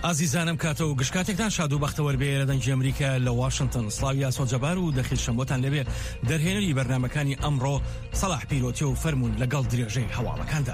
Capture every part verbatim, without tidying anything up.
ئازیزانم کاتە و گشتکاتێکتان شاد و بەختەوەر بێ لە دەنگی ئەمریکا لە واشنگتن. سڵاوی ئاسۆجەبار و دەخیل شەمبۆتان لەبێ دەرهێنەری بەرنامەکانی ئەمڕۆ سەلاح پیرۆتی و فەرموون لەگەڵ درێژەی هەواڵەکاندا.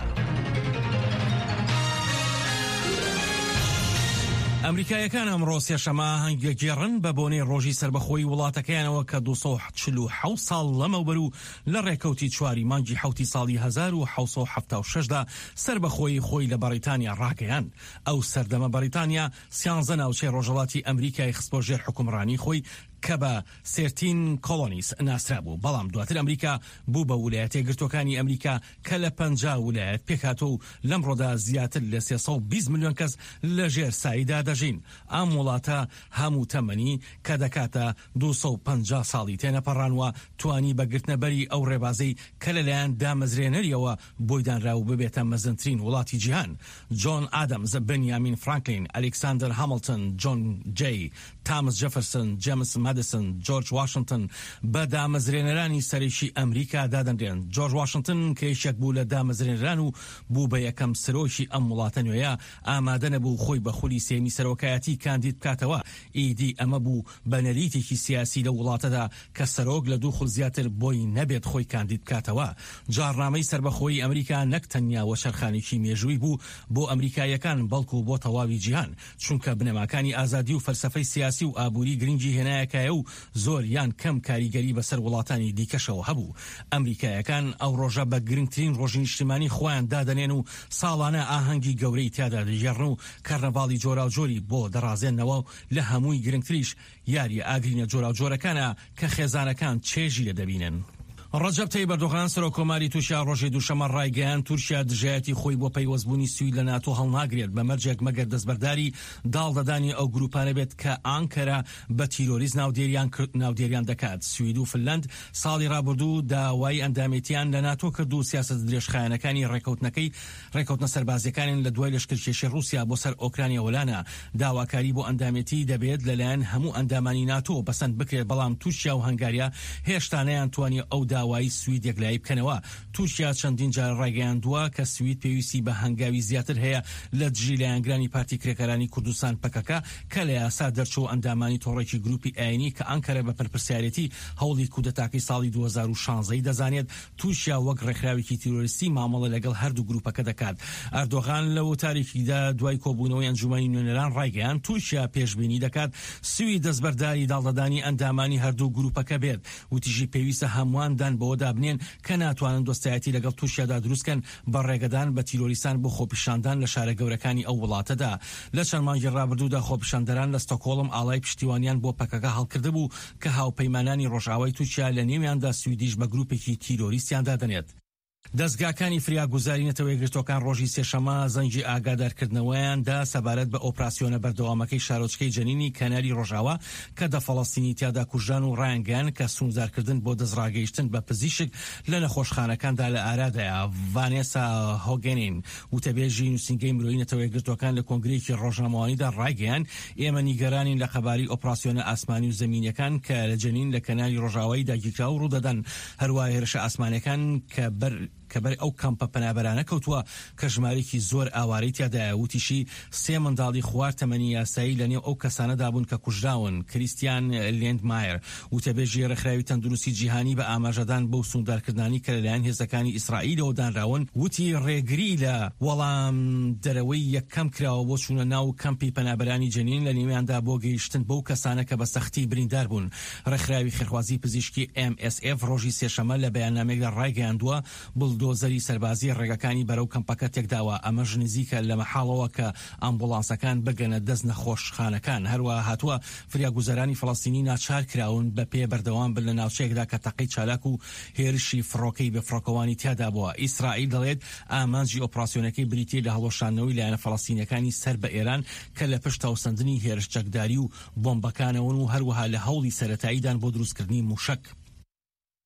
ئەمریکایەکان ئەمڕۆ سێشەمە هەنگێگێڕن بە بۆنەی ڕۆژی سربەخۆی وڵاتەکەیانەوە کە دووسەد و چل و حەوت ساڵ لەمەوبەر و لە ڕێکەوتی چواری مانگی حەوتی ساڵی هەزار و حەوت سەد و هەفتاد و شەشدا سربەخۆی خۆی لە بەریتانیا ڕاگەیاند. ئەو سەردەمە بەریتانیا سیانزە ناوچەی ڕۆژهەڵاتی ئەمریکای خستبۆ ژێر حکومڕانی خۆی کە بە سێرتین کۆلۆنیس ناسرا بوو، بەڵام دواتر ئەمریکا بوو بە ویلایەتە یەکگرتوەکانی ئەمریکا کە لە پەنجا ویلایەت پێکهاتوو و لەمڕۆدا زیاتر لە سێسەد و بیست ملیۆن کەس لە ژێر ساییدا دەژین. ئەم وڵاتە هەموو تەمەنی کە دەکاتە دووسەد و پەنجا ساڵی تێنەپەڕانوە توانی بەگرتنەبەری ئەو ڕێبازەی کە لەلایەن دامەزرێنەریەوە بۆی دانرا و ببێتە مەزنترین وڵاتی جیهان. جۆن ئادەمز، بنیامین فرانکلین، ئەلێکساندەر هەمڵتن، جۆن جەی، تامس جەفەرسن، جێمس مادیسن، جۆرج واشنگتن بە دامەزرێنەرانی سەرەکی ئەمریکا دادەنرێن. جۆرج واشنگتن کە یەکێک بوو لە دامەزرێنەران و بوو بە یەکەم سەرۆکی ئەم وڵاتە نوێیە ئامادە نەبوو خۆی بە خولی سێمی سەرۆکایەتی کاندید بکاتەوە. ئیدی ئەمە بوو بە نەریتێکی سیاسی لە وڵاتەدا کە سەرۆک لە دوو خول زیاتر بۆی نەبێت خۆی کاندید بکاتەوە. جارنامەی سربەخۆی ئەمریکا نەک تەنیا وەشەرخانێکی مێژووی بوو بۆ ئەمریکایەکان بەڵکو بۆ تەواوی جیهان، چونکە بنەماکانی ئازادی و فەلسەفەی سیاسی و ئابووری گرنگی هێنایەکایە و زۆر یان کەم کاریگەری بەسەر وڵاتانی دیکەشەوە هەبوو. ئەمریکایەکان ئەو ڕۆژە بە گرنگترین ڕۆژی نیشتیمانی خۆیان دادەنێن و ساڵانە ئاهەنگی گەورەی تیادا دەژێڕن و کارنەڤاڵی جۆرا و جۆری بۆ دەڕازێنەوە و لە هەمووی گرنگتریش یاری ئاگرینە جۆرا و جۆرەکانە کە خێزانەکان چێژی لە دەبینن. ڕەجەب تەیب ئەردۆغان سەرۆکۆماری تورکیا ڕۆژی دووشەمە ڕایگەیاند تورکیا دژایەتی خۆی بۆ پەیوەستبوونی سوید لە ناتۆ هەڵناگرێت بە مەرجێک مەگەر دەستبەرداری داڵدەدانی ئەو گروپانە بێت کە ئانکەرا بە تیرۆریزم ناودێریان ناودێریان دەکات. سوید و فنلەند ساڵی ڕابردوو داوای ئەندامێتیان لە ناتۆ کرد و سیاسەت درێژخایەنەکانی ڕێکەوتنەکەی ڕێکەوتنە سەربازیەکانیان لە دوای لەشکرکێشی رووسیا بۆ سەر ئۆکرانیا وەلانە. داواکاری بۆ ئەندامێتی دەبێت لەلایەن هەموو ئەندامانی ناتۆ بەسەند بکرێت، بەڵام تورکیا و هەنگاریا هێشتا نەیانتوانی ئەو داوای سوید یەکلایی بکەنەوە. تورکیا چەندین جار ڕایگەیاندووە کە سوید پێویستی بە هەنگاوی زیاتر هەیە لە دژی لایەنگرانی پارتی کرێکەرانی کوردستان پەکەکە کە لە یاسا دەرچوو ئەندامانی تۆڕێکی گروپی ئاینی کە ئەنکەرە بە پەرپرسیارەتی هەوڵی کودەتاکەی ساڵی دوو هەزار و شانزە دەزانێت. تورکیا وەک ڕێکخراوێکی تیرۆریستی مامەڵە لەگەڵ هەردوو گروپەکە دەکات. ئەردۆغان لە وتارێکیدا دوای کۆبوونەوەی ئەنجومەنی نوێنەران ڕایگەیاند تورکیا پێشبینی دەکات سوید دەستبەرداری داڵدەدانی ئەندامانی هەردوو گروپەکە بێت. وتیژی پێویستە هەمواندان بەوەدا بنێن کە ناتوانن دۆستایەتی لەگەڵ تورکیادا دروستکەن بە ڕێگەدان بە تیرۆریستان بۆ خۆپیشاندان لە شارە گەورەکانی ئەو وڵاتەدا. لە چەند مانگی ڕابردوودا خۆپیشاندەران لە ستۆکۆڵم ئاڵای پشتیوانیان بۆ پەکەکە هەڵکرده بوو کە هاوپەیمانانی ڕۆژئاوای تورکیا لە نێویاندا سویدیش بە گروپێکی تیرۆریستیان دادەنێت. دەستگاکانی فریاگوزاری نەتەوە یەکگرتوەکان ڕۆژی سێشەمە زەنگی ئاگادارکردنەوەیاندا سەبارەت بە ئۆپراسیۆنە بەردەوامەکەی شارۆچکەی جەنینی کەناری ڕۆژاوە کە دە فەڵەستینی تیادا کوژان و ڕایانگەیان کە سوونزارکردن بۆ دەستڕاگەیشتن بە پزیشک لە نەخۆشخانەکاندا لە ئارادایە. ڤانێسا هۆگەنین وتەبێژی نووسینگەی مرۆیی نەتەوە یەکگرتوەکان لە کۆنگرەیەکی ڕۆژنامەوانیدا ڕایگەیاند ئێمە نیگەرانین لە خەباری ئۆپراسیۆنە ئاسمانی و زەمینیەکان کە لە جەنین لە کەناری ڕۆژاوایی داگیرکرا و ڕوودەدەن، هەروە هێرشە ئاسمانیەکان کە بەر کە بەر ئەو کەمپە پەنابەرانە کەوتووە کە ژمارەیەکی زۆر ئاوارەی تیادایە. وتیشی سێ منداڵی خوار تەمەنی یاسایی لە نێو ئەو کەسانەدا بوون کە کوژراون. کریستیان لێندمایر وتەبێژی ڕێکخراوی تەندروستی جیهانی بە ئاماژەدان بەو سوودارکردانی کە لەلایەن هێزەکانی ئیسرائیلەوە دانراون وتی ڕێگری لە وەڵام دەرەوەی یەکەم کراوە بۆ چوونە ناو کەمپی پەنابەرانی جەنین لە نێویاندا بۆ گەیشتن بەو کەسانە کە بە سەختی بریندار بوون. ڕێکخراوی خێرخوازی پزیشکی ئێم ئێس ئێف ڕۆژی سێشەمە لە بەیاننامەیەکدا ڕایگەیاندووە بڵدۆزەری سەربازی ڕێگەکانی بەرەو کەمپەکە تێکداوە. ئەمەش نزیکە لە مەحاڵەوە کە ئامبوڵانسەکان بگەنە دەست نەخۆشخانەکان. هەروە هاتووە فریاگوزەرانی فەڵەستینی ناچار کراون بە پێ بەردەوام بن لە ناوچەیەکدا کە تەقەی چالاک و هێرشی فڕۆکەی بەفڕۆکەوانی تیادا بووە. ئیسرائیل دەڵێت ئامانجی ئۆپراسیۆنەکەی بریتیە لە هەڵۆشانەوەی لایەنە فەڵەستینیەکانی سەر بە ئێران کە لە پشت هەوسەندنی هێرش چەکداری و بۆمبەکانەوەن و هەروەها لە هەوڵی سەرەتاییدان بۆ دروستکردنی موشک.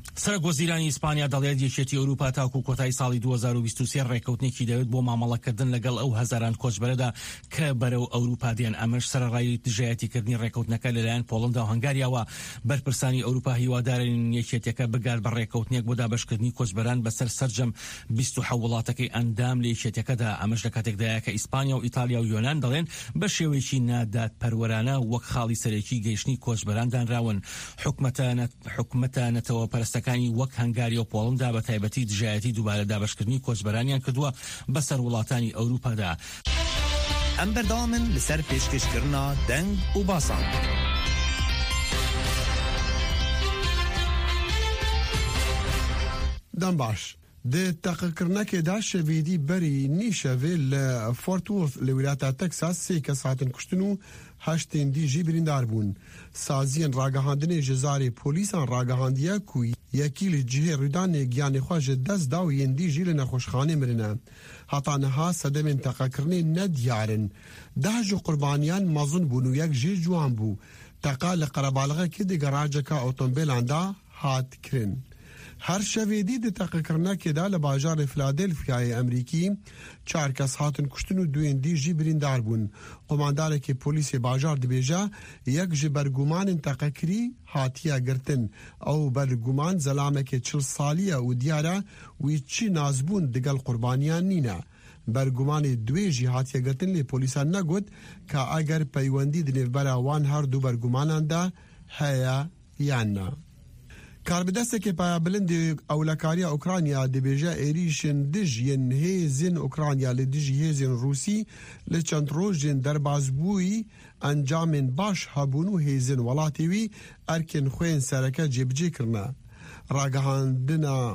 سەرۆکوەزیرانی ئیسپانیا دەڵێت یەکێتی ئەوروپا تاکو کۆتایی ساڵی دوو هەزار و بیست و سێ ڕێکەوتنێکی دەوێت بۆ مامەڵەکردن لەگەڵ ئەو هەزاران کۆچبەرەدا کە بەرەو ئەوروپا دێن. ئەمەش سەرەڕای دژایەتیکردنی ڕێکەوتنەکە لەلایەن پۆڵندا و هەنگاریاوە. بەرپرسانی ئەوروپا هیوادارن یەکێتیەکە بگات بە ڕێکەوتنێک بۆ دابەشکردنی کۆچبەران بەسەر سەرجەم بیست و حەوت وڵاتەکەی ئەندام لە یەکێتیەکەدا. ئەمەش لە کاتێکدایە کە ئیسپانیا و ئیتالیا و یۆنان دەڵێن بە شێوەیەکی نادادپەروەرانە وەک خاڵی سەرەکی گەیشتنی کۆچبەران دانراون. حکومەتە نەتەوە پەرستەکانی وەک هەنگاری و پۆڵندا بە تایبەتی دژایەتی دووبارە دابەشکردنی کۆچبەرانیان کردووە بەسەر وڵاتانی ئەوروپادا. ئەم بەردەوامن لەسەر پێشکەشکردنا دەنگ و باسان. دەم باش دێ تەقەکردنەکێدا شەڤیدی بەری نیشەڤێ لە فۆرت وۆرث لە ویلایەتە تەکساس سێ کەس هاتن کوشتن و هەشتێن دیژی بریندار بوون. سازیان ڕاگەهاندنê ji zarê polîsan ragihانdiye ku yekî li cihê rûdanê giyanê xwe ji dest da û yên dî jî li nexweşxanê mirine. Heta niha sedemên teqekirinê nediyar in. Deh ji qurbaniyan mezin bûn û yek jê ciwan bû. Teqa li qerebalixekê di gerajeka otomobîlan da hat kirin. Her şevêdî di teqekirinekê da li bajarê Filadelfiyayê Emerîkî çar kes hatin kuştin û duyên dî jî birîndar bûn. Qomandarekî polîsê bajar dibêje yek ji bergumanên teqekirî hatiye girtin. Ew berguman zelamekê çil salî ye û diyar e wî çi nazbûn digel qurbaniyan nîne. Bergumanê duê jî hatiye girtin lê polîsan negot ka eger peywendî di nêvbera wan her du bergumanan de heye yan ne. Karbidestekê payabilindê ewlekariya Ukrayna dibêje êrişên dij yên hêzên Ukrayna li dijî hêzên Rûsî li çend rojên derbasbûyî encamên baş hebûn û hêzên welatê wî erkên xwe yên sereke cêbicê kirine. Ragihandina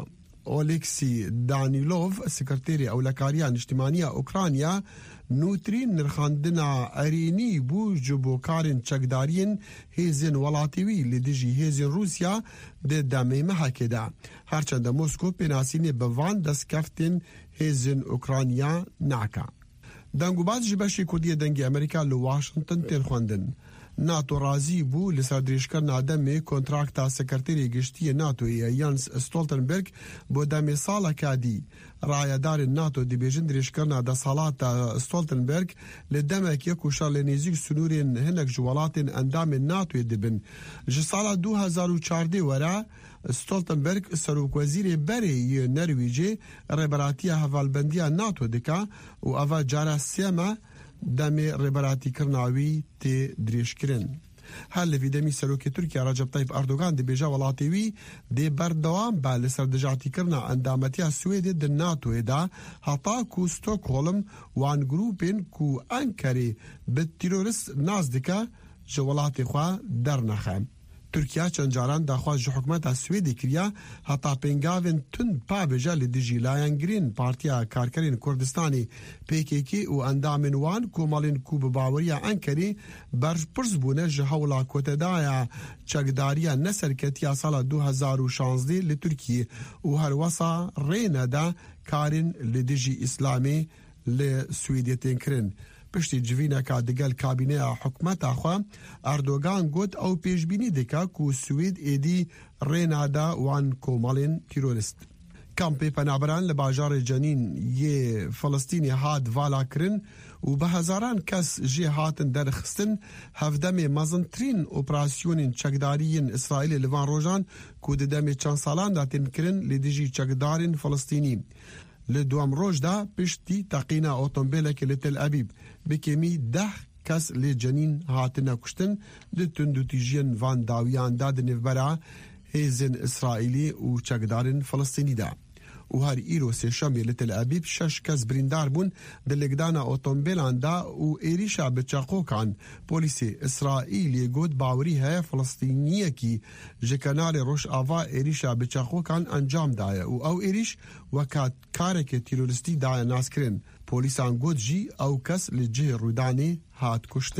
Oleksî Danîlov, sekreterê ewlekariya niştimaniya Ukrayna, nûtirîn nirxandina erînî bû ji bo karên çekdariyên hêzên welatê wî li dijî hêzên Rûsya di demê mehekê de. Herçende Moskov pênasînê bi van destkeftên hêzên Ukrayna nake. Dengûbaz ji beşê Kurdiyê dengê Amerîka li Washington tên xwendin. NATO razî bû li ser dirêjkirina demê kontrakta sekreterê giştiyê NATOyê Jens Stoltenberg bo demê saleka dî. Rayedarên NATO dibêjin dirêjkirina desalata Stoltenberg li demekê ku şer li nêzik sunûrên hinek ji welatên endamên NATOyê dibin. Ji sala du hezar û çardê were Stoltenberg serokvezîrê berê yê Nerwîjê rêberatiya hevalbendiya NATO dike û eva cara sême demê rêberatîkirina wî tê dirêjkirin. Her li vî demî serokê Tirkiye Recep Tayyip Erdogan dibêje welatê wî dê berdewam be li ser dijatîkirina endametiya Swêdê di NATOyê de heta ku Stockholm wan grûpên ku Enkerê bi terorist nas dike ji welatê xwe dernexe. Tirkiye çend caran daxwaz ji hikûmeta Swêdê kiriye heta pêngavên tund pabêje li dijî layengirên Partiya Karkerên Kurdistanê P K K û endamên wan komalên ku bi baweriya Enkerê berpirs bûne ji hewla kotedaya çekdariya neserketiya sala du hezar û şanzdê li Tirkiyê û her wesa rê nede karên li dijî Îslamê li Swêdê tên kirin. Piştî civîneka digel kabîneya hikûmeta xwe Erdogan got ew pêşbînî dike ku Swêd êdî rê nede wan komalên terorist. Kampê penaberan li bajarê Cenîn yê Filistînê hat vala kirin û bi hezaran kes jê hatin derxistin hevdemê mezintirîn operasyonên çekdariyên İsraîlê li van rojan ku di demê çend salan de tên kirin li dijî çekdarên Filistînî. Li duam roj da piştî teqîna otomobîlekê li Tel Abîb bi kêmî deh kes lê Cenîn hatine kuştin di tundûtîjiyên van dawiyan da di nêvbera hêzên İsraîlî û çekdarên Filistînî de. û her îro sêşemê li Tel Abîb şeş kes birîndar bûn di lêgdana otomobîlan da û êrişa bi çeqokan. Polîsê İsraîlê got bawerî heye Filistîniyekî ji kenarê Rojava êrişa bi çeqokan encam daye û ew êriş weka karekê teroristî daye naskirin. Polîsan got jî ew kes li cihê rûdanê hat kuştin.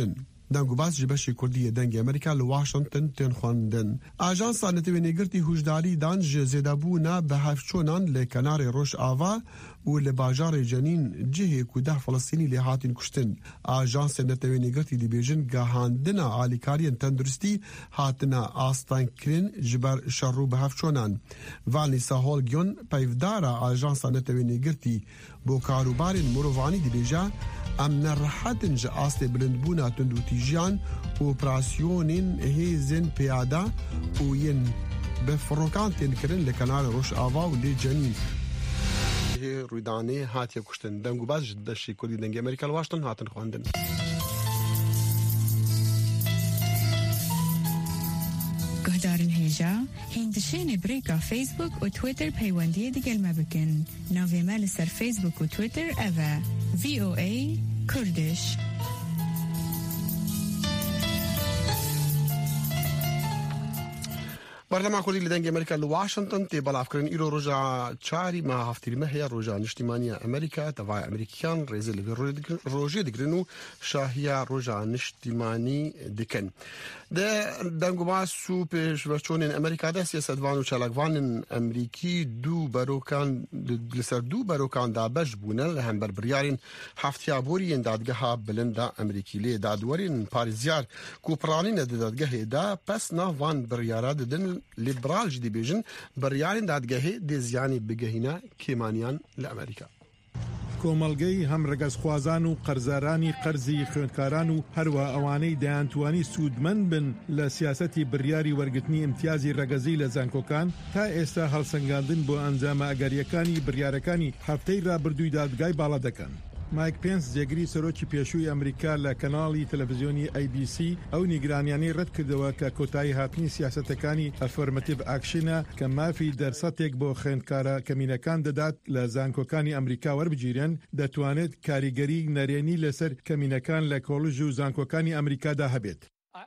دەنگ و باس ji beşê Kurdî dengê Amerîka li Washington tên xwendin. Ajansa Netewênêgirtî hûşdarî dan ji zêdebûna bihevçonan li kenarê Rojava û li bajarê Cenîn cihê ku deh Filistînî lê hatin kuştin. Ajansê Netewênêgirtî dibêjin gihandina alîkariyên tenduristî hatina astankirin ji ber şer û bihevçonan. Vanî Sahol Gyon peyvdara Ajansa Netewênêgirtî bo karûbarên mirovanî dibêje em nerahetin ji astê bilindbûna tundûtîjiyan û operasyonên hêzên piyada û yên bi firokan tên kirin li kenarê Rojava û lê Cenîn. Rûdanê hatiye kuştin. Deng û baz ji deşê Kurdî dengê Amerîka li Washington hatin xwendin. Guhdarên hêja hên dişênê birêka Facebook û Twitter peywendiyê digel me bikin. Navê me li ser Facebook û Twitter ev e V O A Kurdish. بەردەما کوردی لە دەنگی ئەمریکا لە واشنگتن تێبەڵاوکردن ئیرۆ ڕۆژە چاری مە هەفتیرمە هەیە ڕۆژە نیشتیمانیە ئەمریکا تەڤای ئەمریکیان ڕێزە لەوێ ڕۆژێ دەگرن و شاهیە ڕۆژە نیشتیمانی دکەن. دەنگ و باس و پێشبەرچۆنên ئەمریکادا سیاسەتوان و چالاکوانên ئەمریکی دوو بەرۆکان لەسەر دوو بەرۆکاندا بەش بوونە لە هەمبەر بڕیارên هەفتیابۆریên دادگەها بلندا ئەمریکی لێ دادوەرên پارێزیار کوپڕانینە di دادگەهێدا پەس ناوان بڕیارە ددن لیبرال جدی بیژن بریارین دادگاهی دیزیانی بگهینا کیمانیان لامریکا. کۆمەڵگەی هەم ڕێگەزخوازان و قەرزارانی قەرزی خوێندکاران و هەروە ئەوانەی دەیانتوانی سوودمەند بن لە سیاسەتی بڕیاری وەرگرتنی امتیازی ڕەگەزی لە زانکۆکان تا ئێستا هەڵسەنگاندن بۆ ئەنجامە ئەگەریەکانی بڕیارەکانی هەفتەی ڕابردووی دادگای باڵا دەکەن. مایک پێنس جێگری سەرۆکی پێشووی ئەمریکا لە کەناڵی تەلەڤیزیۆنی ئەی بی سی ئەو نیگرانیانەی ڕەت کردەوە کە کۆتایی هاتنی سیاسەتەکانی ئەفەرمەتیڤ ئاکشنە کە مافی دەرسەتێک بۆ خوێندکارە کەمینەکان دەدات لە زانکۆکانی ئەمریکا وەربگیرن دەتوانێت کاریگەری نەرێنی لەسەر کەمینەکان لە کۆڵژ و زانکۆکانی ئەمریکادا هەبێت.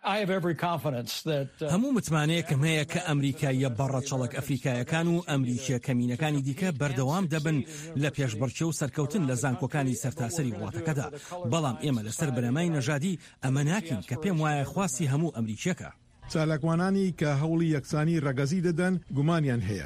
هەموو متمانەیەکم هەیە کە ئەمریکاییە بەڕە چەڵک ئەفریکایەکان و ئەمریکیە کەمینەکانی دیکە بەردەوام دەبن لە پێشبڕکێ و سەرکەوتن لە زانکۆکانی سەرتاسەری وڵاتەکەدا. بەڵام ئێمە لەسەر بنەمای نەژادی ئەمە ناکەین کە پێم وایە خواستی هەموو ئەمریکیەکە. چالاکوانانی کە هەوڵی یەکسانی ڕەگەزی دەدەن گومانیان هەیە.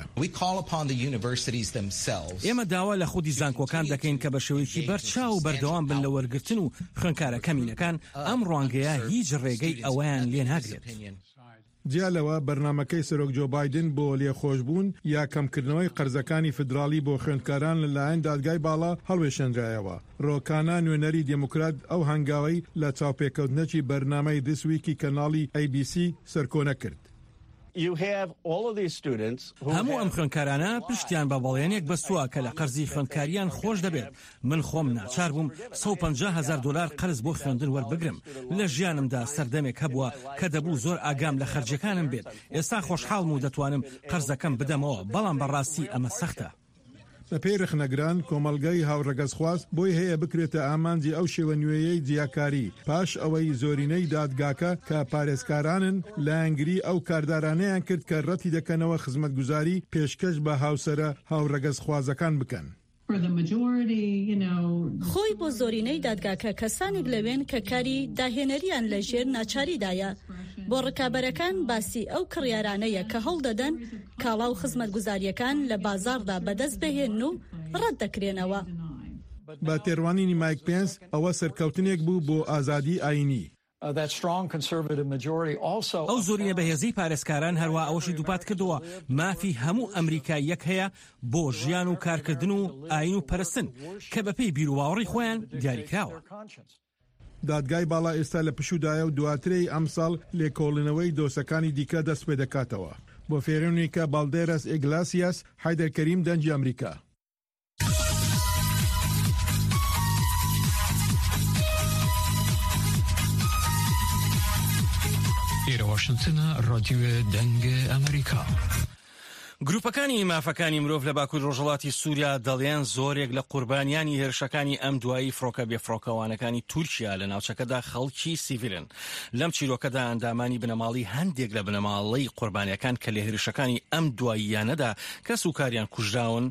ئێمە داوا لە خودی زانکۆکان دەکەین کە بە شێوەیەکی بەرچاو و بەردەوام بن لە وەرگرتن و خوێندکارە کەمینەکان ئەم ڕوانگەیە هیچ ڕێگەی ئەوەیان لێ ناگرێت. جیالەوە بەرنمەکەی سەرۆک جۆ بایدن بۆ لێخۆشبوون یا کەمکردنەوەی قەرزەکانی فدرالی بۆ خوێندکاران لەلایەن دادگای باڵا هەڵوێشێنرایەوە. ڕۆکانە نوێنەری دموکرات ئەو هەنگاوەی لە چاوپێکەوتنەکی بەرنامەی دسویکی کەناڵی ئەی بی سی سەرکۆنە کرد. هەموو ئەم خوێندکارانە پشتیان بە بەڵێنێک بەستووە کە لە قەرزی خوێندکاریان خۆش دەبێت. من خۆم ناچار بووم سەد و پەنجا هەزار دۆلار قەرز بۆ خوێندن وەربگرم. لە ژیانمدا سەردەمێک هەبووە کە دەبوو زۆر ئاگام لە خەرجەکانم بێت. ئێستا خۆشحاڵم و دەتوانم قەرزەکەم بدەمەوە، بەڵام بەڕاستی ئەمە سەختە. لە پێی رخنەگران کۆمەلگەی هاوڕەگەزخواز بۆی هەیە بکرێتە ئامانجی ئەو شێوە نوێیەی جیاکاری پاش ئەوەی زۆرینەی دادگاکە کە پارێزکارانن لایەنگری ئەو کاردارانەیان کرد کە ڕەتی دەکەنەوە خزمەتگوزاری پێشکەش بە هاوسەرە هاوڕەگەزخوازەکان بکەن. خۆی بۆ زۆرینەی دادگاکە کەسانێک لەوێن کە کاری داهێنەریان لە ژێر ناچاریدایە. بۆ ڕکابەرەکان باسی ئەو کڕیارانەیە کە هەڵ دەدەن کاڵا و خزمەتگوزاریەکان لە بازاردا بەدەست بهێن و ڕەت دەکرێنەوە. بە تێڕوانینی مایک پێنس ئەوە سەرکەوتنێک بوو بۆ ئازادی ئاینی. ئەو زۆرینە بەهێزی پارێزکاران هەروە ئەوەشی دووپات کردووە مافی هەموو ئەمریکاییەک هەیە بۆ ژیان و کارکردن و ئاین و پەرستن کە بەپێی بیرروواوەڕی خۆیان دیاریکراوە. دادگای باڵا ئێستا لە پشودایە و دواترەی ئەمساڵ لێکۆڵینەوەی دۆسەکانی دیکە دەست پێ دەکاتەوە. بۆ فێرونیکە بالدێرەس ئیگلاسیاس حیدەرکەریم دەنجی ئەمریکا. ئێرە واشنگتنە ڕادیۆ دەنگە ئەمریکا. گروپەکانی مافەکانی مرۆڤ لە باکوور ڕۆژهەڵاتی سووریا دەڵێن زۆرێک لە قوربانیانی هێرشەکانی ئەم دوایی فڕۆکە بێفڕۆکەوانەکانی تورکیا لە ناوچەکەدا خەڵکی سیڤیلن. لەم چیرۆکەدا ئەندامانی بنەماڵی هەندێک لە بنەماڵەی قوربانیەکان کە لە هێرشەکانی ئەم دواییانەدا کەس و کاریان کوژراون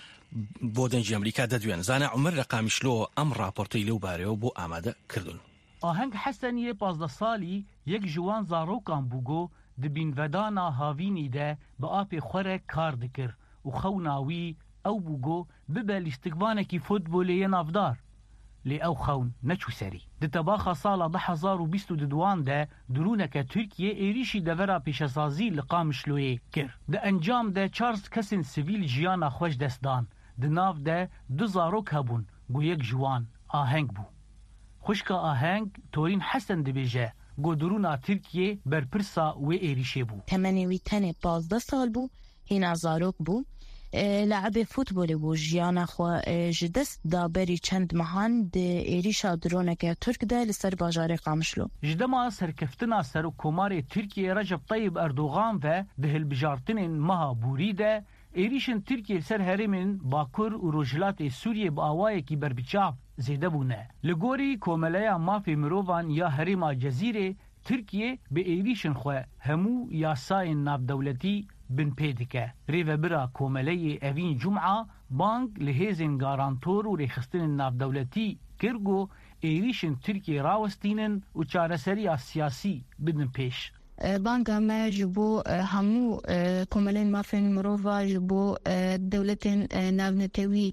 بۆ دەنجی ئەمریکا دەدوێن. زانە عومەر لە قامیشلۆ ئەم راپۆرتەی لەو بارەوە بۆ ئامادە کردوون. آهنگ حسنیه پازده سالی یک جوان زاروکان بوگو دبین ودانا هاوینی ده با آپ خوره کار دکر و خوناوی او بوگو ببه لاستقبانکی فوتبولی نافدار لی او خون نچو سری ده تباخا سالا ده هزار و بیست و دوان ده درونک ترکیه ایریشی دورا پیشسازی لقامشلوی کر ده انجام ده چارز کسین سیویل جیانا خوش دستدان ده ناف ده دو زاروک هبون گو یک جوان آهنگ بو خوشکا آهنگ تورین حسن دبیجه گو درونا ترکیه برپرسا و ایریشه بو تمنی وی تنه پازده سال بو هینا زاروک بو لعب فوتبول بو جیانا خو جدست دا بری چند مهان ده ایریشا درونک ترک ده لسر باجار قامشلو جدما سرکفتنا سر و کمار ترکیه رجب طیب اردوغان و ده البجارتن مها بوری ده ایریشن ترکیه سر هرمن باکور و روجلات سوریه با آوائه کی بربچاب زیده بونه لگوری کوملیا مافی مروان یا هرما جزیره ترکیه به ایریشن خو همو یاسای ناب دولتی بن پیدکه ریو برا کوملی اوین جمعه بانک لهیزن گارانتور و ریخستن ناب دولتی کرگو ایریشن ترکیه راوستینن و چارسری سیاسی بدن پیش بانک ما جبو همو کوملین مافین مروفا جبو دولتین نابنتوی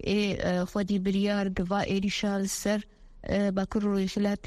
خودی بریار گوا ایریشال سر باکر رویشلات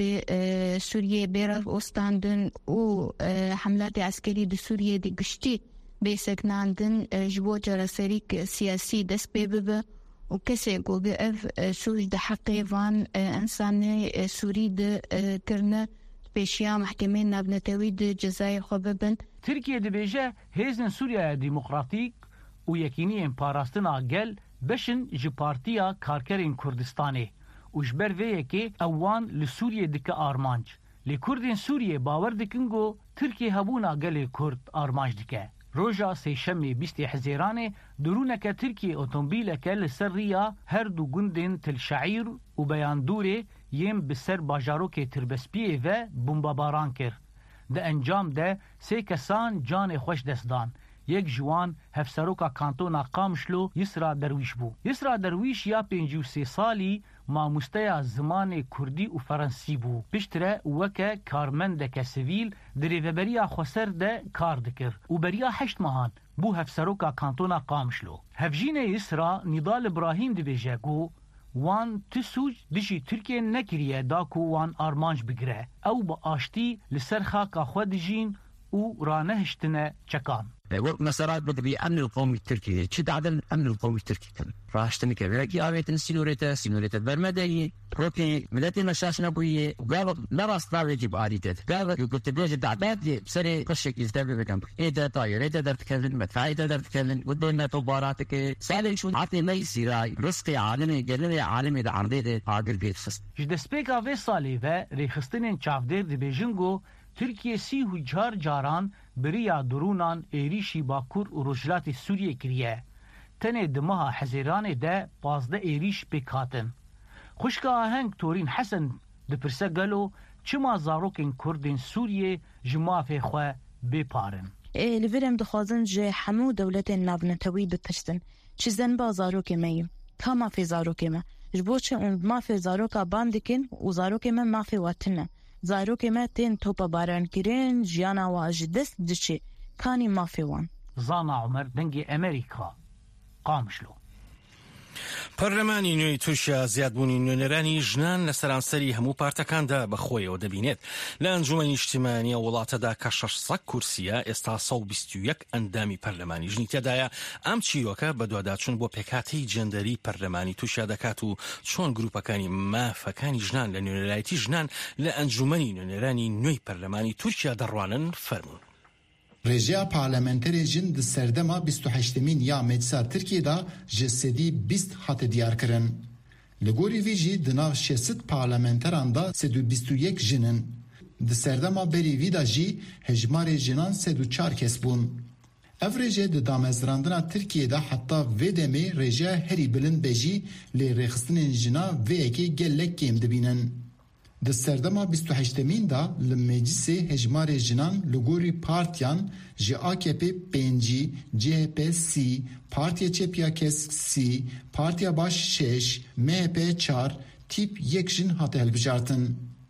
سوریه بیرار استاندن و حملات عسکری د سوریه دی گشتی بیسکناندن جبو جرسریک سیاسی دست بیبه و کسی گوگه اف سوج ده حقی وان انسان سوری ده کرنه پیشیا محکمه نابنتوی ده جزای خوبه بند ترکیه ده بیجه هیزن سوریه دیموکراتیک و یکینی پاراستنا گل بشن جی پارتیا کارکرین کردستانی و جبر ویه که اوان لسوریه دکه آرمانج لی کردین سوریه باور دکنگو ترکیه هبونا گل کرد آرمانج دکه روژا سیشمی بیستی حزیرانه درونک ترکیه اتومبیلک لسر ریا هر دو گندین تل شعیر و بیان دوره یم بسر باجاروک تربسپیه و بمباباران کر ده انجام ده سه کسان جان خوش دستدان یک جوان هفسروکا کانتونا قامشلو یسرا درویش بو یسرا درویش یا پنجو سی سالی ماموستیا زمان کردی و فرانسی بو پشتره وکه کارمندک سویل دریوبریا خوسر ده کار دکر و بریا هشت ماهان بو هفسروکا کانتونا قامشلو هفجین یسرا نضال ابراهیم دی بیجه گو وان تسوج دشی ترکیه نکریه داکو وان آرمانج بگره او با آشتی لسر خاکا خودجین و رانهشتنه چکان مسارات بدبي أمن القومي التركي شد عدل الأمن القومي التركي كان راشتني كبيرك يا بيت السينوريتا سينوريتا برمدي روكي مدتي مشاشنا بويه وقال لا راس طاوي يجيب عاديتات قال قلت بيجي دعبات بسري قشك يستبي بكم إيه ده طاير إيه ده در تكلم مدفعي ده در تكلم ودنا طباراتك سالي شو عطي ما يصير رزقي عالمي قال عالمي ده عرضي عاقل بيت خص جد سبيكا في صالي و ريخستين چافدير دي بيجنگو ترکیه سی هجار جاران بریا درونان ایریشی باکور و رجلات سوریه کریه تنه دمها حزیران ده پازده ایریش بکاتن خوشکا آهنگ تورین حسن دپرسه گلو چما زاروکن کردین سوریه جماف خواه بپارن لفرم دخوازن جه همو دولت نابنتوی بپرسن چیزن با زاروک میم کاما فی زاروک ما جبوچه اون ما فی زاروکا باندکن و زاروک ما ما فی واتنه زاروک ما تین توپا باران کرن جیانا واج دست دچه کانی مافی وان زانا عمر دنگی امریکا قامشلو پەرلەمانی نوێی تورکیا زیادبوونی نوێنەرانی ژنان لە سەرانسەری هەموو پارتەکاندا بەخۆیەوە دەبینێت لە ئەنجومەنی نیشتیمانیە وڵاتەدا کە شەشسەد کورسیە ئێستا سەد و بیست و یەک ئەندامی پەرلەمانی ژنی تێدایە ئەم چیرۆکە بە دوواداچوون بۆ پێکهاتەی جێندەری پەرلەمانی تورکیا دەکات و چۆن گروپەکانی مافەکانی ژنان لە نوێنەرایەتی ژنان لە ئەنجومەنی نوێنەرانی نوێی پەرلەمانی تورکیا دەڕوانن فەرموون Rejia parlamenterê jin di serdema bîst û heştemîn ya Meclisa Tirkiyeyê ji sedî bîst hate diyarkirin. Li gorî vî jî di nav şêsed parlamenteran da sed û bîst û yek jinin. Di serdema berî vî da jî hejmarê jinan sed û çar kes bûn. Ev rêje di damezrandina Tirkiyeyê de heta vê demê rêjeya herî bilind be jî lê rêxistinên jina vê yekê gelek kêm dibînin. Di serdema bîst û heştemîn da li meclisê hejmarê jinan li gorî partiyan ji A K P pêncî, C H P sî, Partiya Çepiya Kesk sî, Partiya Baş şeş, M H P çar, tîp yek jin hate hilbijartin.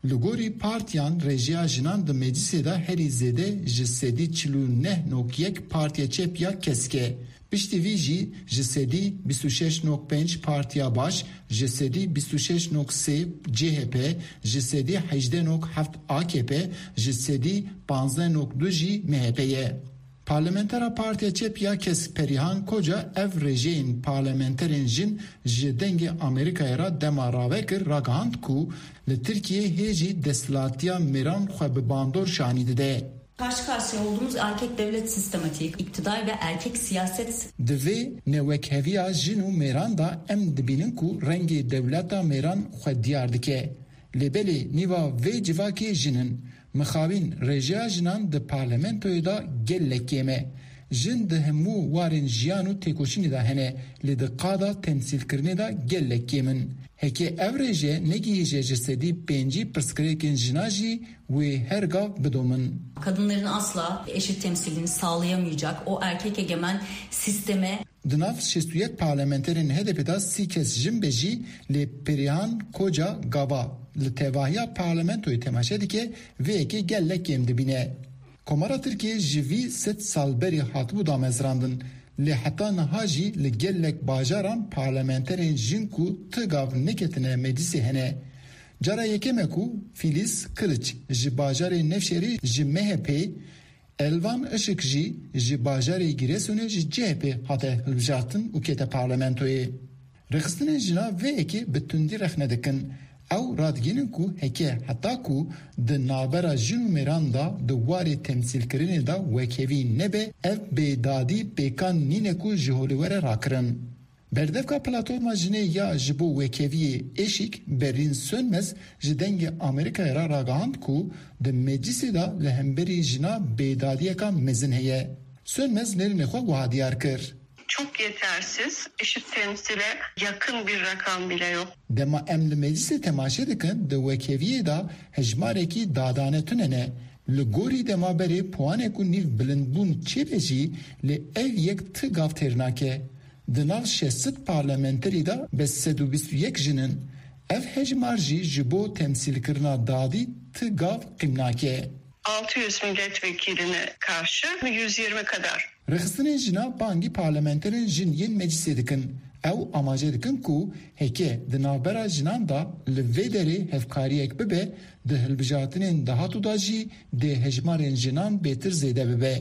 لگوری پارتیان رژیا جنان د مجلسی دا هری زده جسدی چلو نه نوک یک پارتیا چپیا کسکه. پشتی ویجی جسدی بیست و شش نوک پنج پارتیا باش، جسدی بیست و شش نوک سه جی هی پی، جسدی هجده نوک هفت آ کی پی، جسدی پانزده نوک دو جی مهپیه. پارلمنترا پارتیا چپیا کس پریهان کجا اف رژین پارلمنترین جن جدنگ امریکای را دماراوه کر راگاند کو لترکیه هیجی دستلاتیا میران خواه باندور شانیده ده. Karşı karşıya olduğumuz erkek devlet sistematik, iktidar ve erkek siyaset. Dve nevekheviya jinu meran da em dibinin ku rengi devleta meran xwe diyar dike. Lebeli niva ve civaki jinin mixavin rejiya jinan de parlamentoyu da gellek yeme. Jin de hemû warên jiyan û têkoşînê da hene lê di qada temsîlkirinê da gelek yemin. Heke ev rêje negihîje ji sedî pêncî pirsgirêkên jina jî wê her gav bidomin. Kadınların asla eşit temsilini sağlayamayacak o erkek egemen sisteme. Di nav şêst û yek parlamenterên H D P da sî kes jin be jî lê Perihan Koca gava li tevahiya parlamentoyê temaşe dike vê yekê gelek yêm dibîne. Komara Tirkiye ji vî sed salberî hatibû damezrandin lê heta niha jî li gelek bajaran parlamenterên jin ku ti gav neketine meclisê hene. Cara yekeme ku Filiz Kılıç ji bajarê Nevşehirê ji M H P, Elvan Işık jî ji bajarê Giresunê ji C H P hate hilbijartin û kete parlamentoyê. Rexistinên jina vê yekê bi tundî rexne dikin. Ew radgînin ku heke heta ku di navbera jin û mêran da di warê temsîlkirinê da wekevî nebe ev bêdadî pêkan nîne ku ji holîwere rakirin. Berdevka platforma jinê ya ji bo wekeviyê êşîk Berîn Sönmez ji dengê Amerîkayê ra ragihand ku di meclisê da li hemberî jina bêdadiyeka mezin heye. Sönmez nerînê xwe wiha diyar kir. Çok yetersiz, eşit temsile yakın bir rakam bile yok. Dema em li meclisê temaşe dikin di wekeviyê da hejmarekî dadane tunene. Li gorî demaberê puanê ku nîv bilindbûn çêbe jî li ev yek ti gav têrnake. Di nav şêst parlamenterî da bi sed û bîst û yek jinin. Ev hejmar jî ji bo temsîlkirina dadî ti gav qîmnake. altı yüz milletvekiline karşı yüz yirmi kadar. Rexistinên jina bangî parlamenterên jin yên meclisê dikin. Ew amaje dikin ku heke di navbera jinan da li vê derê hevkariyek bibe, di hilbijartinên dahatû da jî dê hejmarên jinan bêtir zêde bibe.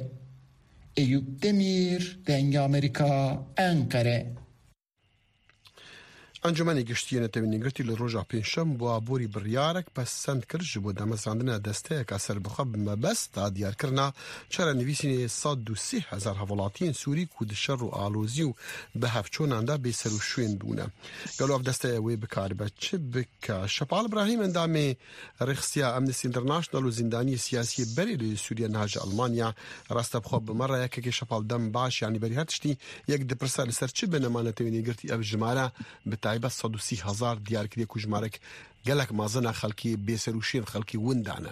Eyüp Demir, Dengê Amerika, Ankara. Encûmenê Giştiyên Tevînîgirtî li roja pênşem bu aborî biryarek pesend kir ji bo demezrandina desteyeka serbixwe bi mebest a diyarkirina çarenivîsînê sed û sî hezar hewelatiyên Sûrî ku di şer û alozî û bi hevçonan da bêser û şwên bûne. Gelo ev desteya wê bikaribe çi bike? Şepal İbrahîm endamê rêxistiya Amnesty International û zindaniyê siyasî berê li Sûriye niha ji Almanya rasta bixwe bi me re yekekê şepal dem baş yanî berî her tiştî yek dipirsa li ser çi binemane Tevînîgirtî ev jimare bi taybet sed û sî hezar diyarkiriye ku jimarek gelek mezina xelkî bêserûşiyên xelkî windane.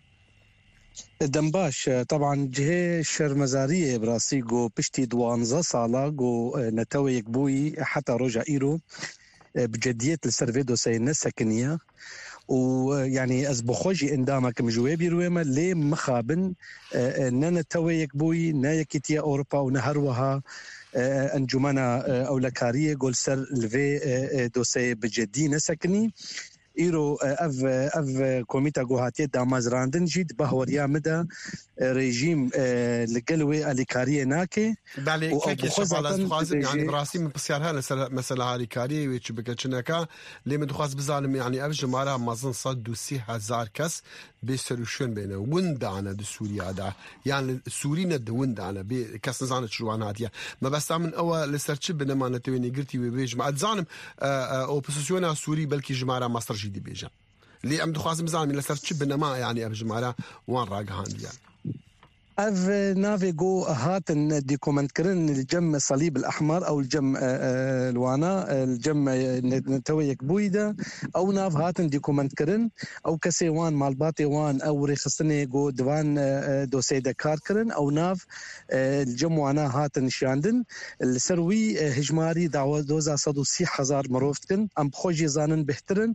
دم باش طبعا جهه شرمزاريه براسي جو بشتي دوانزا سالا جو نتوي يكبوي حتى رجع ايرو بجديه السيرفيدو سينا سكنيه ويعني از بخوجي اندامك مجوابي روما لي مخابن ننا توي يكبوي نا يكيتيا اوروبا ونهروها انجمنا اولكاريه جول سر الفي دوسي بجدي نسكني ایرو اف اف کمیته گوهاتی دامازراندن جید بهوریا مده رژیم لگلوی الیکاری ناکه بله که شغال از خوازم يعني براسي من بسيارها مثلا الیکاری و چه بکچنکا لیم دخواست بزالم يعني اف جماره مازن صد و سی هزار کس بسروشن بینه وندانه د سوریا دا يعني سوري ند وندانه به کس نزانه شروان هاتيه ما بس من اول لسرچ بنمانه توینی گرتی و بیج ما اتزانم اپوزيسيون سوري بلكي جماره مصر جدي بيجا لي ام دخواست بزالم لسرچ بنما يعني اف جماره وان راغهان يعني اف نافي جو هاتن دي كومنت كرن الجم صليب الاحمر او الجم الوانا الجم نتويك بويدا او ناف هاتن دي كومنت كرن او كسيوان مالباتي وان او رخصني جو دوان دوسيدا كار كرن او ناف الجم وانا هاتن شاندن السروي هجماري دعوه دوزا صدو سي حزار مروفتكن ام بخوجي زانن بهترن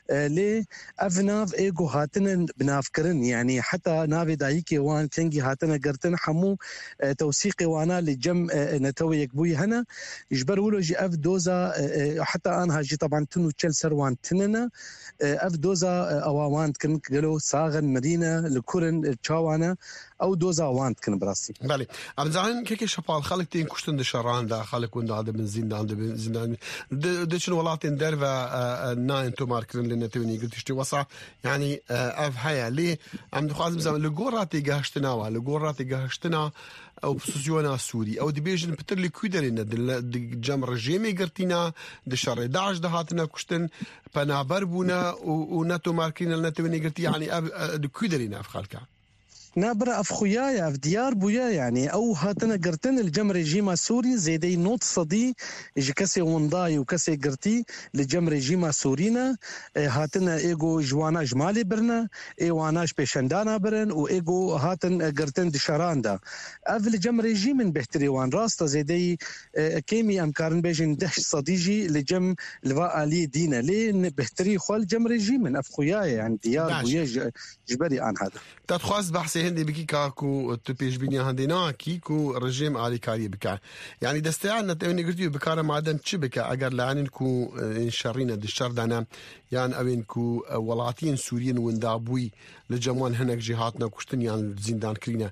لي اف ناف ايجو هاتن بناف كرن يعني حتى نافي دايكي وان كنجي هاتن قرتن حمو توثيقي وانا لجم نتوي يكبوي هنا يجبر ولو جي اف دوزا حتى انا هاجي طبعا تنو تشلسر وان تننا اف دوزا اوان كن قالوا ساغن مدينه لكورن تشاوانا او دوزا وان كن براسي بالي ام زعلان كيكي شبال خلك تين كشتن دشران دا خلك وند هذا بنزين دا بنزين دشن ولاتين درفا نا انتو ماركرن لنا توني قلت اشتي وصع يعني اف هيا لي ام دخازم زعما لغوراتي غاشتنا ولا لغوراتي غاشتنا او بسوسيونا سوري او دبيجن بتر لي كودرينا دل جام رجيمي قرتينا دشر داعش دهاتنا كشتن بنابربونا وناتو ماركرن لنا توني قلت يعني اب كودرينا في خالك نابرا اف خويايا اف ديار بويا يعني او هاتنا قرتن الجم ريجيما سوري زيدي نوت صدي اجي كسي ونداي وكسي قرتي لجم ريجيما سورينا هاتنا ايجو جوانا جمالي برنا ايواناش بيشندانا برن وايجو هاتن قرتن دشاراندا اف الجم ريجيم بهتري وان راستا زيدي كيمي امكارن بيجن دهش صديجي لجم الفالي دينا لين بهتري خال جم ريجيم اف خويايا يعني ديار بويا جبري عن هذا تتخواز بحثي هندي بكي كاكو تبيش بني هندينا كيكو رجيم علي كاري بكا يعني دستيعنا توني قلتي بكاره معدم تشبكه اگر لعنكو انشرينا دشر دانا يعني اوينكو ولاتين سوريين وندابوي لجموان هناك جهاتنا كشتن يعني زندان كرينا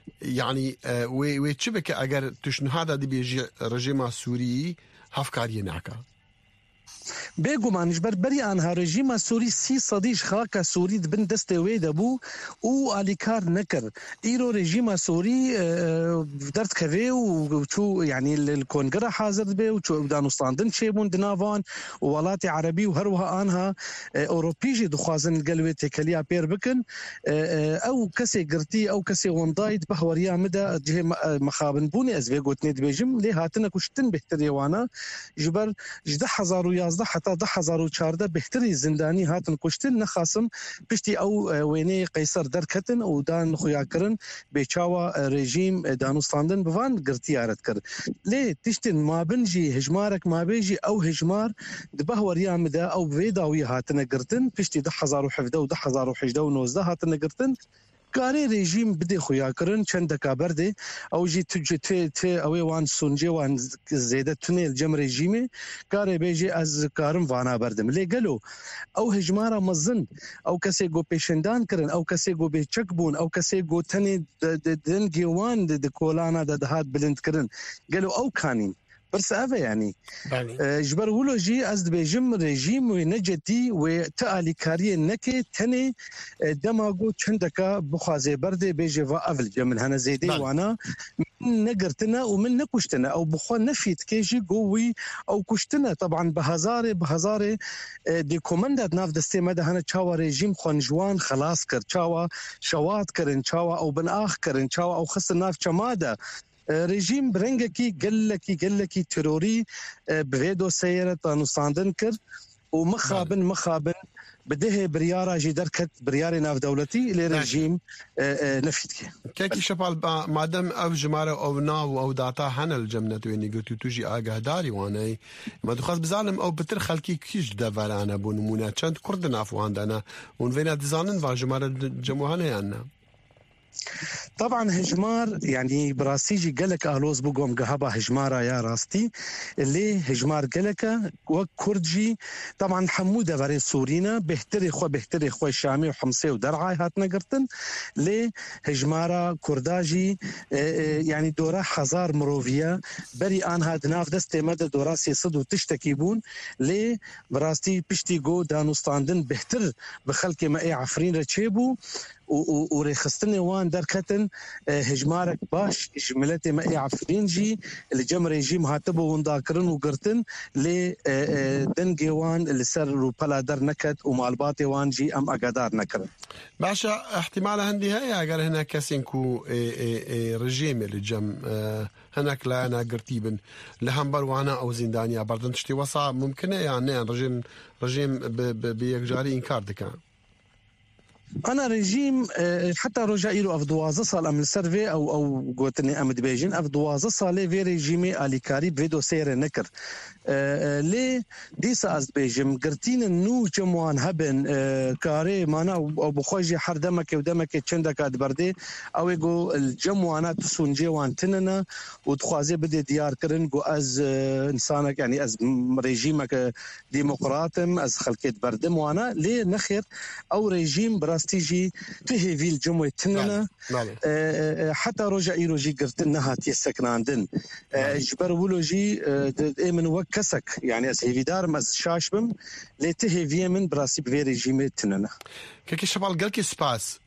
يعني وي وي تشبكه اگر تشن هذا دي بيجي رجيم سوري هفكاري ناكا بيجو ما نجبر بري عنها رجيم سوري سي صديش خاكا سوري دبن دستي ويدبو و اليكار نكر ايرو رجيم سوري درت كافي وشو يعني الكونغرا حاضر به وشو دانوستاندن شيبون دنافان وولاتي عربي وهروها انها اوروبيجي دخوازن القلوه تكليا بير بكن او كسي قرتي او كسي وندايد بهوريا مدى جهه مخابن بوني ازبيغو تنيد بيجم لي هاتنا كشتن بهتري وانا جبر جده حزارو يازده حتى ده حزارو چارده بهتري زنداني هاتن كشتن نخاسم بشتي او ويني قيصر دركتن او دان خوياكرن بيچاوا ريجيم دانوستاندن بوان قرتي عرض كر ليه تشتن ما بنجي هجمارك ما بيجي او هجمار دبهوريا مدى او فيداوي هاتن قرتن بشتي ده حزارو حفده وده حزارو حجده ونوزده هاتن قرتن كاري ريجيم بدي خويا كرن چند كابردي او جي تجي تي تي او وان سونجي وان زيده تونيل جم ريجيمي كاري بيجي از كارم وانا بردم لي قالوا او هجماره مزن او كسي جو بيشندان كرن او كسي جو بيچكبون او كسي جو تني دنجي وان د كولانا د هاد بلند كرن قالوا او كانين بس هذا يعني جبر ولوجي از بيجم ريجيم ونجتي وتالي كاريه نكي تني دماغو چندكا بخازي برده بيجي فافل جمن هنا زيدي وانا نقرتنا ومن نكشتنا او بخو نفيت كيجي قوي او كشتنا طبعا بهزاري بهزاري دي كوماندات ناف دستي مدى هنا تشاوا ريجيم خنجوان خلاص كر تشاوا شوات كرن تشاوا او بن اخ كرن تشاوا او خص ناف چماده رژیم برنگکی گلکی گلکی تروری بفيدو سيرة نصاندن كر ومخابن مخابن بده بريارة جي دركت برياري ناف دولتي لرجيم نفيدك كيكي شبال مادام او جمارة او ناو او داتا هنا الجمنة ويني قلتو تجي آقه داري واناي ما دخاص بزعلم او بتر خلقي كيش دفارانا بونمونا چند كرد نافو عندنا ونفينا دزانن فا جمارة جموهانا يانا طبعا هجمار يعني براسيجي قالك اهلوز بقوم قهبه هجماره يا راستي اللي هجمار قالك وكردجي طبعا حموده بري سورينا بهتري خو بهتري خو شامي وحمصي ودرعاي هاتنا قرتن لي هجماره كرداجي يعني دوره حزار مروفيا بري ان هاد ناف دستي مد دوره سيصد وتشتكيبون لي براستي بشتي جو دانوستاندن بهتر بخلك ما اي عفرين رتشيبو و ورخصتني وان دركتن هجمارك باش جملتي ما يعفرينجي الجم ريجيم هاتبو ونداكرن وقرتن ل دنجي وان اللي سر بلا در نكت ومالباتي وان جي ام اقدار نكرن باشا احتمال هندي هيا اگر هنا كاسينكو رجيم الجم هناك لا انا قرتيبن لهمبر وانا او زندانيا بردن تشتي وصا ممكن يعني رجيم رجيم بيجاري انكار دكان انا رجيم حتى رجائيرو اف دوازه صال ام السيرفي او او قوتني ام دبيجن اف دوازه صال في رجيمي اليكاري فيدو سير نكر لي ديسا از بيجم قرتين نو جموان هبن كاري مانا او بخوجي حردمك ودمك تشندك اد بردي او يقو الجموانات سونجي وان تننا وتخوازي بدي ديار كرن جو از انسانك يعني از رجيمك ديمقراطم از خلكيت بردم وانا لي نخر او رجيم براستيجي تهي الجموة تننا حتى رجع يروجي قرتنها تيسكن عندن جبر ولوجي من وكسك يعني از هيفي دارم از شاشبم لتهي في من براسي بفي رجيم تننا كيكي شبال قالكي سباس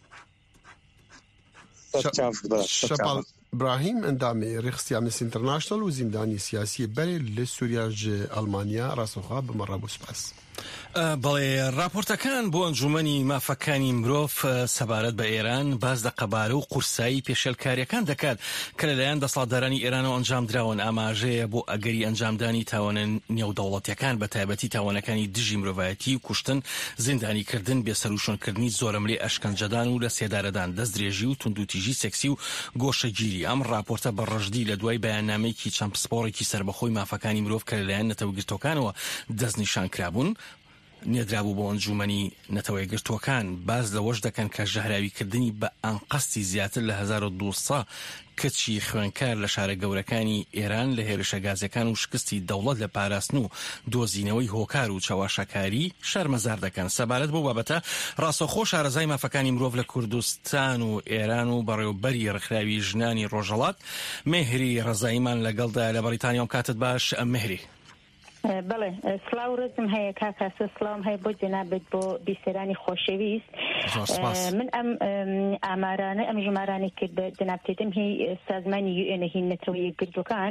شبال ابراهيم اندامي رخصتي امنستي انترناشنال وزنداني سياسي بري لسوريا المانيا راسوخا بمرابو سباس بەڵێ راپۆرتەکان بۆ ئەنجومەنی مافەکانی مرۆڤ سەبارەت بە ئێران باز دە قەبارە و قورسایی پێشێلکاریەکان دەکات کە لەلایەن دەسەڵاتدارانی ئێرانەوە ئەنجام دراون ئاماژەیە بۆ ئەگەری ئەنجامدانی تاوانە نێودەوڵەتیەکان بە تایبەتی تاوانەکانی دژی مرۆڤایەتی و کوشتن زیندانیکردن بێسەروشۆنکردنی زۆرم لێ ئەشکەنجەدان و لە سێدارەدان دەستدرێژی و توندوتیژی سێکسی و گۆشەگیری ئەم راپۆرتە بە ڕەشدی لە دوای بەیاننامەیەکی چەند پسپۆڕێکی سەربەخۆی مافەکانی مرۆڤ کە لەلایەن نەتەوەگرتوەکانەوە دەستنیشان کرابوون نێدرابوو بۆ ئەنجومەنی نەتەوەی گرتوەکان باز لەوەش دەکەن کە ژەهراویکردنی بە ئەنقەستی زیاتر لە هەزار و دووسە کچی خوێنکار لە شارە گەورەکانی ئێران لە هێرشە گازەکان و شکستی دەوڵەت لە پاراستن و دۆزینەوەی هۆکار و چاواشەکاری شەرمەزار دەکەن سەبارەت بۆ بابەتە ڕاستەوخۆ شارەزای مافەکانی مرۆڤ لە کوردستان و ئێران و بەڕێوەبەری ڕێکخراوی ژنانی ڕۆژهەڵات مێهری ڕەزاییمان لەگەڵدا لە بەریتانیا کاتت باش ئەم مێهری بله سلااو ڕزم هەیە کاکاسە سلام هەیە بۆ جەنابێت بۆ بیسەرانی خۆشەویست من ئەم ئامارانە ئەم ژمارانی کرد جەنابتێتم هی سازمانی یو ئێن هی نەتەوەی گردوەکان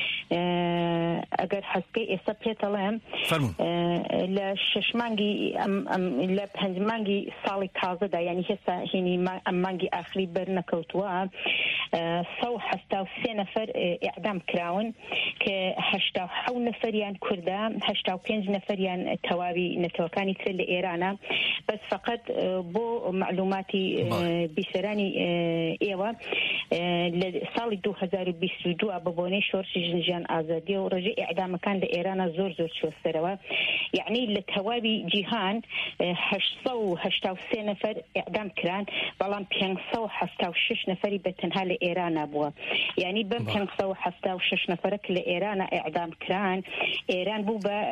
ئەگەر حەسکەی ئێستا پێتەڵێم لە شەش مانگی لە پەنج مانگی ساڵی تازەدا یعنی هێستا هینی ئەم مانگی ئاخری بەرنەکەوتووە سە و حەستا و سێ نەفەر ئیعدام کراون کە هەشتا و حەوت نەفەریان کووردا هەشتا و پێنج نەفەریان تەواوی نەتەوەکانی تر لە ئێرانە بەس فقط بۆ معلوماتی بیسەرانی ئێوە لە ساڵی دوو هەزار و بیست و دوو بە بۆنەی شۆڕشی ژنجیان ئازادی و ڕێژەی ئیعدامەکان لە ئێرانە زۆر زۆر چوەستەرەوە یعنی لە تەواوی جیهان هەشت و هەشتا و سێ نەفەر ئیعدام کران بەڵام پێنج سە و هەفتا و شەش نەفەری بەتەنها لە ئێرانە بووە یعنی بەم پێنج سە و هەفتا و شەش نەفەرە کە لە ئێرانە ئیعدام کران ئێران بوو بە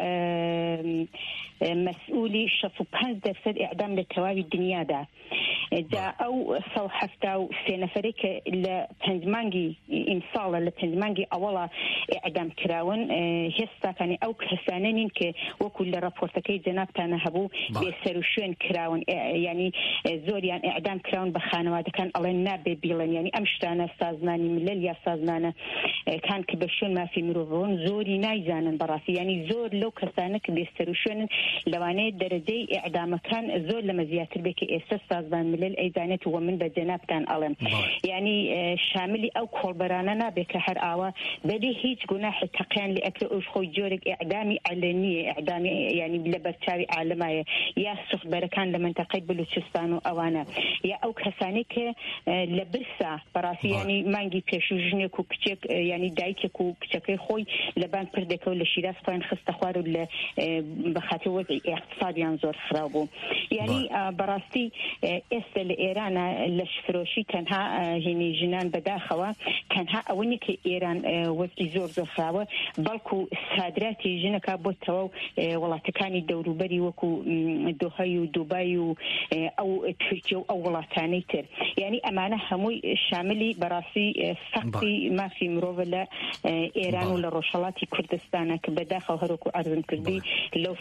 مەسئولی شەش و پەنج دەرسەد ئیعدام لە تەواوی دنیادا جا ئەو سە و هەفتا و سێ نەفەرێک کە لە پەنج مانگی ئیمساڵە لە پەنج مانگی ئەوەڵە ئیعدام کراون هێستاکانی ئەو کەسانە نین کە وەکو لە راپۆرتەکەی جەنابتانە هەبوو بێسەر و شوێن کراون یعنی زۆریان ئیعدام کراون بە خانەوادەکان ئەڵێن نابێ بیڵێن یعنی ئەم شتانە سازمانی ملل یا سازمانە کان کە بە شوێن مافی مرۆڤەوەن زۆری نایزانن بەڕاستی یعنی زۆر لەو کەسانە کە بێسەر و شوێنن لەوانەیە دەرەجەی ئیعدامەکان زۆر لەمە زیاتر بێ کە ئێستا سازمان ملل ئەیزانێت و من بە جەنابتان ئەڵێم یعنی شاملی ئەو کۆڵبەرانە نابێ کە هەر ئاوە بەبێ هیچ گوناحی تەقیان لێ ئەکرێ ئەوش خۆی جۆرێک ئیعدامی عەلەنیە ئیعدامی یعنی لە بەرچاوی عالەمایە یا سوختبەرەکان لە منتەقەی بلوچستان و ئەوانە یا ئەو کەسانی کە لە برسا بەڕاستی یعنی مانگی پێشوو ژنێک و کچێک یعنی دایکێک و کچەکەی خۆی لە بانک پردەکەوت لە شیراز خۆیان خستە خوار و لە بەخاطر وەزعی اقتصادیان زۆر خراپ بوو یعنی بەڕاستی ئێستا لە ئێرانە لەش فرۆشی تەنها هینی ژنان بەداخەوە تەنها ئەوەنی کە ئێران وەزعی زۆر زۆر خراوە بەڵکو سادراتی ژنەکە بۆتەوە و وڵاتەکانی دەوروبەری وەکو دۆهای و دووبای و ئەو تورکیە و ئەو وڵاتانەی تر یعنی ئەمانە هەمووی شاملی بەڕاستی سەقفی مافی مرۆڤ لە ئێران و لە ڕۆژهەڵاتی کوردستانە کە بەداخەوە هەروەکو عەرزم کردی لەو سە و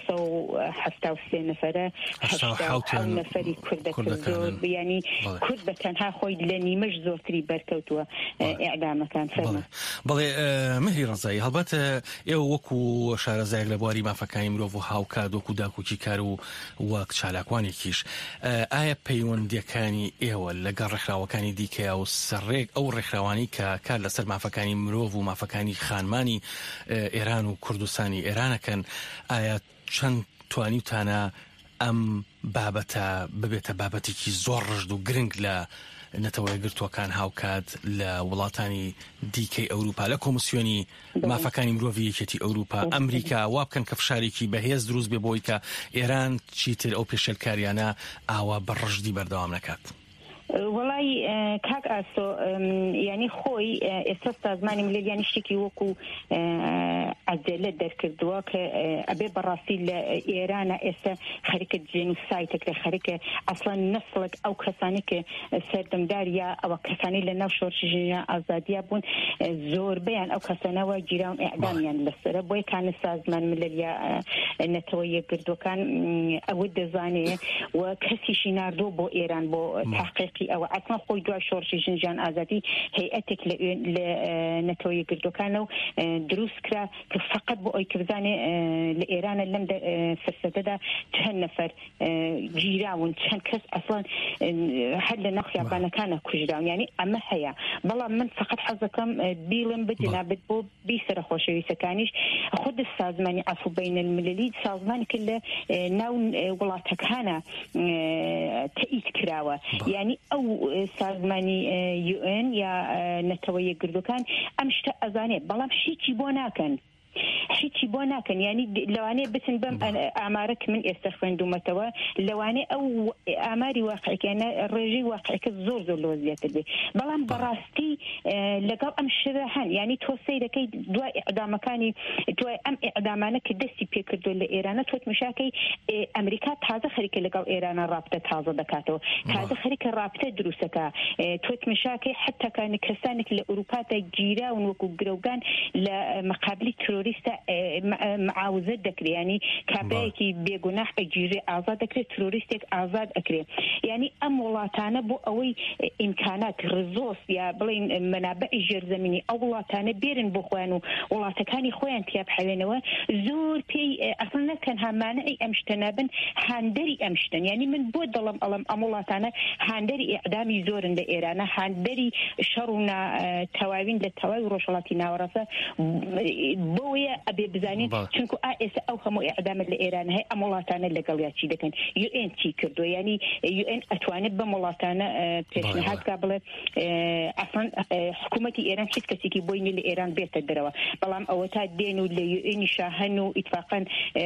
أو حفتا وسين نفرة حفتا نفري كردة كردو يعني كرد بتنها خوي لاني مش زورتري بركوتوا إعدام كان فرما بله مهری رضایی هلبت او وکو شارزای لبواری ما فکانی مرو و هاوکاد و کوداکو کی کارو وقت شالاکوانی کیش آیا پیوندیکانی ایو لگر رخراوکانی دیکه او سرک او رخراوانی که کار لسر ما فکانی مرو و ما فکانی خانمانی ایران و کردستانی ایران کن آیا چند توانی تانا ام بابتا ببیت بابتی کی زور رجدو گرنگ ل نەتەوەی گرتووەکان هاوکات لە وڵاتانی دیکەی ئەوروپا لە کۆمسیۆنی مافەکانی مرۆڤی یەکێتی ئەوروپا ئەمریکا وا بکەن کە فشارێکی بەهێز دروست بێ بۆی کە ئێران چیتر ئەو پێشەلکاریانە ئاوا بەڕژدی بەردەوام نەکات. والله كاك أسو يعني خوي استاذ ماني مليل يعني شتكي وكو عدالة در كردواك أبي براسيل إيران إسا خريكة جينوسايتك لخريكة أصلا نسلك أو كسانيك سردم داريا أو كساني لناو شورشجينا أزاديا بون زور بيان أو كسانوا جيران إعدام يعني لسر بوي كان استاذ ماني مليل نتوية كردوكان أود زاني وكسي شناردو بو إيران بو تحقيق أو أصلا خوي دوا شورشي جنجان آزادي هيئتك لنتوي قردو كانوا دروس كرا فقط بو أي كبزاني لإيران اللم فرسدة تهن نفر جيراون تهن كس أصلا حل نخيا بانا كان كجراون يعني أما هيا بلا من فقط حظكم بيلم بدنا بدبو بيسر خوشي سكانيش خد السازماني عفو بين المللي سازماني كله ناون ولاتك هنا تأيت كراوة يعني أو سازماني يو إن يا نتوية قردوكان أمشت أزاني بلام شيء بوناكن شيء بوناكن يعني لواني بتن بم أعمارك من استخفان دومتوا لواني أو أعماري واقعك يعني الرجي واقعك الزور زور لوزيات البي بلام براستي لقب أم شرحان يعني توصي لكي دواء إعدام مكاني دواء أم إعدامانك دستي بيكردو لإيران توت مشاكي أمريكا تازة خريك لقب إيران رابطة تازة دكاتو تازة خريك رابطة دروسك توت مشاكي حتى كان كسانك لأوروبا تجيرا ونوكو جروجان لمقابل تروريستا معاوزة دكري يعني كابيكي بيجناح أجيري آزاد دكري تروريستك آزاد أكري يعني أم ولاتانا بو أوي إمكانات رزوس يا بلين منابع جرزميني أو ولاتانا بيرن بخوانو ولاتكاني خوان تياب حوينوا زور بي أصلا كان همانعي أمشتنابن هاندري أمشتن يعني من بود ظلم ألم أم ولاتانا هاندري إعدامي زورن لإيرانا هاندري شرونا تواوين للتواوي روشلاتي ناورثة بويا أبي بزانين شنكو آئس أو هم إعدام لإيران هي أمولاتنا اللي قال ياتي دكان يو إن تي كردو يعني يو إن أتواني بمولاتنا بيشنهاد قبل أصلا حكومتي إيران حيث كسيكي بويني لإيران بيت الدروا بلام أوتات دينو اللي يو إن شاهنو اتفاقا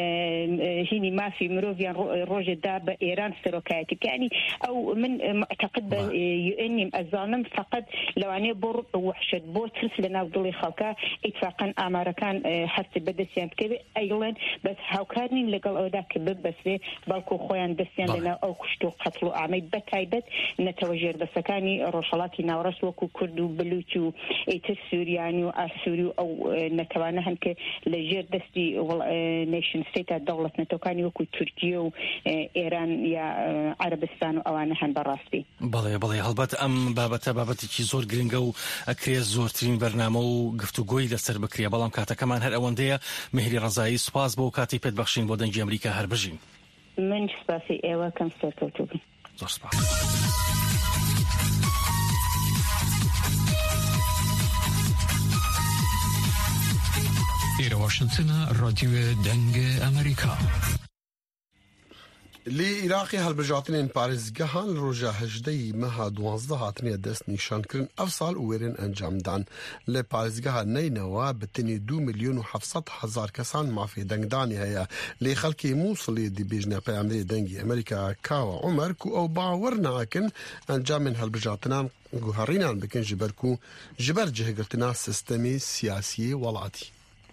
هيني ما في مروفيان روج داب إيران سروكاتك يعني أو من معتقد يو إن الظالم فقط لو أنا بور وحشة بوترس لنا وضلي خلقا اتفاقا أمريكان حتى بدسيان كذا أيضا بس هاوكارنين لقال أوداك بس في بالكو خوان دسيان لنا أو كشتو قتلوا عمي بتايبت نتوجر بس كاني رشلاتي نورس وكو كردو بلوتو إيتر سورياني وأسوريو أو نتوانا هنك لجير دستي نيشن ستيت الدولة نتوكاني وكو تركيا إيران يا عربستان أوانا هن براستي بله بله هلبت أم بابتا بابتي كي زور جرينجو أكريز زور ترين برنامج وقفتو قوي لسر بكريا بلام كاتا كمان هر أوندية مهري رضایی سپاس بۆ کاتی پێت بەخشین بۆ دەنگی ئەمریکا هەر بژین من سپاسی ئێوە کەم سەرکەوتوو زۆر سپاس ئێرە واشنتنە رادیۆ دەنگە ئەمریکا لی عراقی هەڵبژاتنên پارێزگەهان ڕۆژە هەژدەی مەها دوانزدە هاتنیە دەست نیشانکردن ئەف ساڵ û wêrên encamdan li parêzgeha Neyneva bi tenê du milyon û hevsed hezar kesan mafê dengdanê heye lê xelkê Mosulê dibêjne peyamberê dengê Amerîka Kawa Umer ku ew bawer nakin encamên هەڵبژاتnan guherînan bikin ji ber ku ji ber cihgirtina sistemê siyasiyê welatî.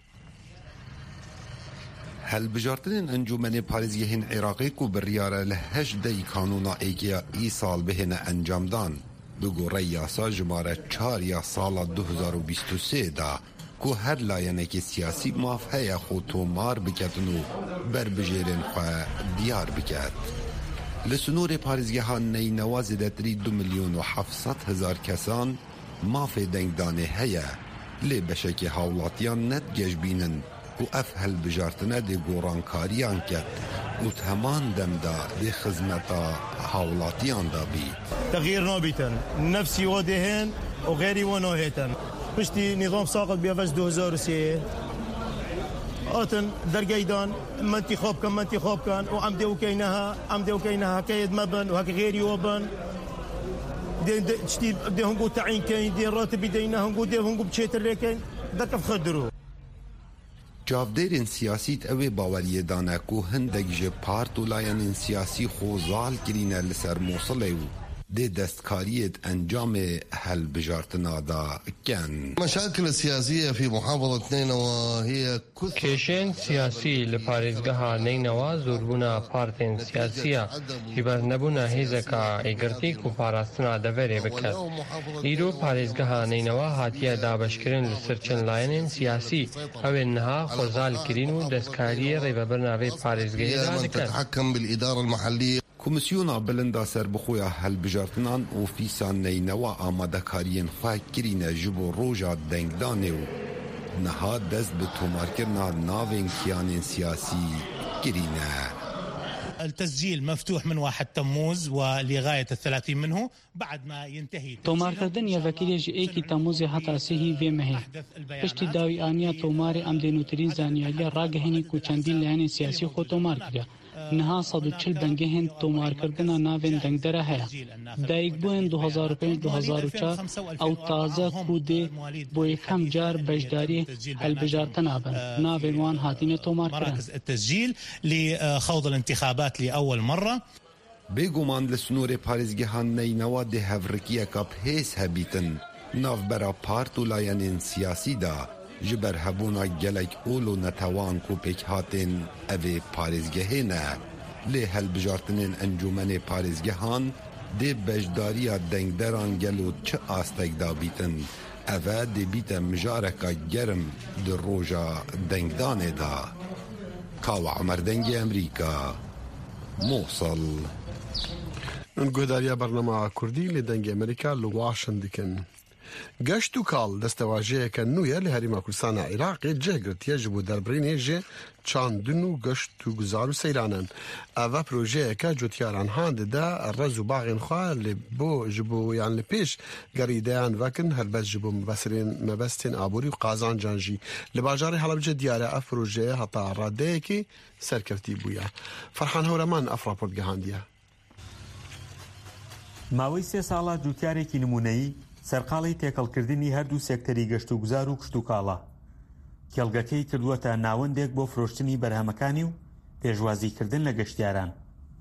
هەڵبژارتنên encûmenê parêzgehên Iraqê ku biryare li hejdeyî kanûna êgiya îsal bihêne encamdan bi gorey yasa jimare çar ya sala du hezar û bîst û sê da کو هر لایەنێکی سیاسی ماف هەیە خۆ تۆمار بکەتن و بربژێرن خۆ دیار بکات. لە سنوورê پارێزgeha نەینەوا زێدەترî دو ملیۆن و حەڤ سەد هەزار کەسان mafê dengdanê heye lê beşekê hawlatiyan net gejbînin û ev helbijartine dê gorankariyan ket û heman demda dê xizmeta hawlatiyan da bî. تغيير نوبيتن نفسي ودهن وغيري ونوهيتن پشتی نظام ساقط بیاوش دو هزار و سه آتن در گیدان منتی خواب کن منتی خواب کن و عمده و کینها عمده و کینها کید مبن و هک غیری وبن دين تشتي دي هنقول تعين كاين دين راتب دينا هنقول دي هنقول بشيتر لكن دكف خدرو Çavdêrên siyasî ew baweriye dane ku hindek ji part û layên siyasî xozal kirîne li ser Mosulê û dê destkariyê encamê helbijartina da ken. المشاكل السياسية في محافظة نينوى هي کێشەیەن سیاسی لە پارێزگەها نینەوە زۆربوونا پارتێن سیاسیە هیبەر نەبوونا هێزەکە ئەیگرتیک و پاراستنا دەڤێرێ بکات. ئیرۆ پارێزگەها نینەوە هاتیە دابەشکردن لەسەر چەند لایەنێن سیاسی ئەوێن نەها خۆزالکردین و دەستکاریە ڕێبەبەرناوێ پارێزگەیەدا دەکات. Komisyona bilinda serbixweya helbijartinan ofîsa neynewa amadekariyên xwe kirîne ji bo roja dengdanê û niha dest bi tomarkirina navên kiyanên siyasî kirîne. التسجيل مفتوح من واحد تموز ولغاية الثلاثين منه بعد ما ينتهي تومارکردن یەکێکی ئەیکی تەموزی هەتا سێهی vê mehê پشتی داوی ئانیا تۆمارê ئەم دێنوترین زانیاریە ڕاگەهێنی و چەندین لایەنێن سیاسی خۆ تۆمار کرا. نها سەد و چل بەنگەهێن تۆمارکردنا ناوێن دەنگدەرە هەیە. دایکبووین دو هەزار و پێنج دو هەزار و چوار ئەو تازە کودێ بۆ یەکەم جار بەشداری هەلبژارتنە بن. ناوێن وان هاتینە تۆمارکردن. التسجيل لخوض الانتخابات لأول مرة. بێگومان li snorê parêzgeha neynewa dê hevrikiyeka pêz hebîtin navbera part û layenên siyasî da ji ber hebûna gelek ol û netewan ku pêk hatên evê parêzgehê ne lê helbijartinên encûmenê parêzgehan dê bejdariya dengderan gelo çi astek dabîtin ev e dê bîte mijareka germ di roja dengdanê da. Kawa Emer Dengê Emerîka Mosul. گۆداریە بەرنەما کوردی لە دەنگی ئەمریکا لە واشن دکن. گەشت و کاڵ دەستەواژەیەکە نوێیە لە هەریما کوردستانە عێراقی جێگرتیە ji بۆ دەربڕینێژێ چاندن و گەشت و گوزار و سەیرانن. ئەڤە پرۆژەیەکە جوتیاران هانددا ڕەز و باغێن خوا لێ بۆ ji بۆ یان لە پێش گەڕیدەیان vەکن هەربەست ji بۆ مەبەسرێن مەبەستێن ئابووری و قازانجانژی لە باژارێ هەڵەبجە دیارە ئەف پرۆژەیە هەتا ڕادەیەکی سەرکەوتی بوویە. فەرحان هەورەمان ئەف ڕاپۆرت گەهاندیە. ماوەی سێ ساڵە جوتیارێکی نمونەیی سەرقاڵی تێکەڵکردنی هەردوو سێکتەری گەشت و گوزار و کشت و کاڵە. کێڵگەکەی کردووەتە ناوەندێک بۆ فرۆشتنی بەرهەمەکانی و پێشوازیکردن لە گەشتیاران.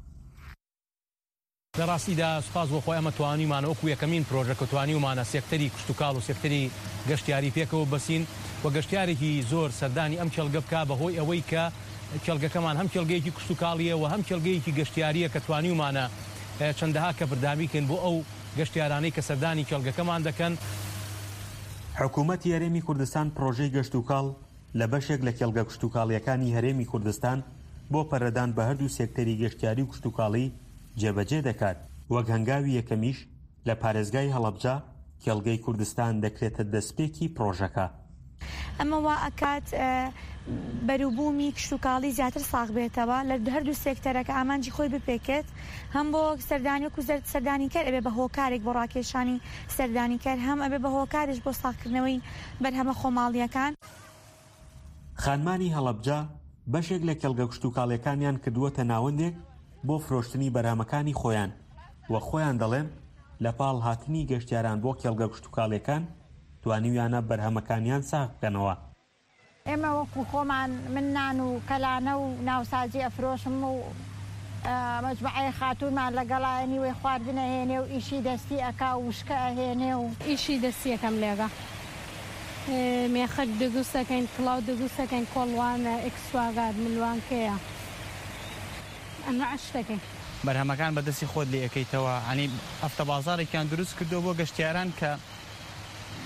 لە ڕاستیدا سوپاس بۆ خۆی ئەمە توانیمانە وەکو یەکەمین پرۆژە کە توانیومانە سێکتەری کشت و کاڵ و سێکتەری گەشتیاری پێکەوە بەسین و گەشتیارێکی زۆر سەردانی ئەم کێڵگە بکا بەهۆی ئەوەی کە کێڵگەکەمان هەم کێڵگەیەکی کشت و کاڵیە و هەم کێڵگەیەکی گەشتیاریە کە توانیومانە چەندەها کە بردامیکەن بۆ ئەو گەشتیارانەی کە سەردانی کێڵگەکەمان دەکەن. حکوومەتی هەرێمی کوردستان پرۆژەی گەشت و کاڵ لە بەشێک لە کێڵگە کشت و کاڵیەکانی هەرێمی کوردستان بۆ پەرەدان بە هەردوو سێکتەری گەشتیاری و کشت و کاڵی جێبەجێ دەکات. وەک هەنگاوی یەکەمیش لە پارێزگای هەڵەبجە کێڵگەی کوردستان دەکرێتە دەستپێکی پرۆژەکە. ئەمە وا ئەکات بەروبوومی کشت و کاڵی زیاتر ساغ بێتەوە لە هەردوو سێکتەرەکە ئامانجی خۆی بپێکێت هەم بۆ سەردانی و سەردانیکەر ئەبێ بە هۆکارێک بۆ ڕاکێشانی سەردانیکەر هەم ئەبێ بە هۆکارش بۆ ساغکردنەوەی بەرهەمە خۆماڵیەکان. خانمانی هەڵەبجە بەشێک لە کێڵگە کشت و کاڵیەکانیان کردووەتە ناوەندێک بۆ فرۆشتنی بەرهەمەکانی خۆیان وە خۆیان دەڵێن لە پاڵ هاتنی گەشتیاران بۆ کێڵگە کشت و کاڵیەکان توانیویانە بەرهەمەکانیان ساغ بکەنەوە. ئێمە وەکو خۆمان من نان و کەلانە و ناوسازی ئەفرۆشم و مەجموعەی خاتوونمان لەگەڵایەنی وێ خواردنە هێنێ و ئیشی دەستی ئەکا و وشکە ئەهێنێ و ئیشی دەستیەکەم لێگە مێخەک دەگوستەکەین کڵاو دەگوستەکەین کۆڵوانە ئەکسواگات ملوانکەیە ئەمە عشتەکەین. بەرهەمەکان بەدەستی خۆت لێ ئەەکەیتەوە ئەنی ئەفتە بازارێکیان دروست کردو بۆ گەشتیاران کە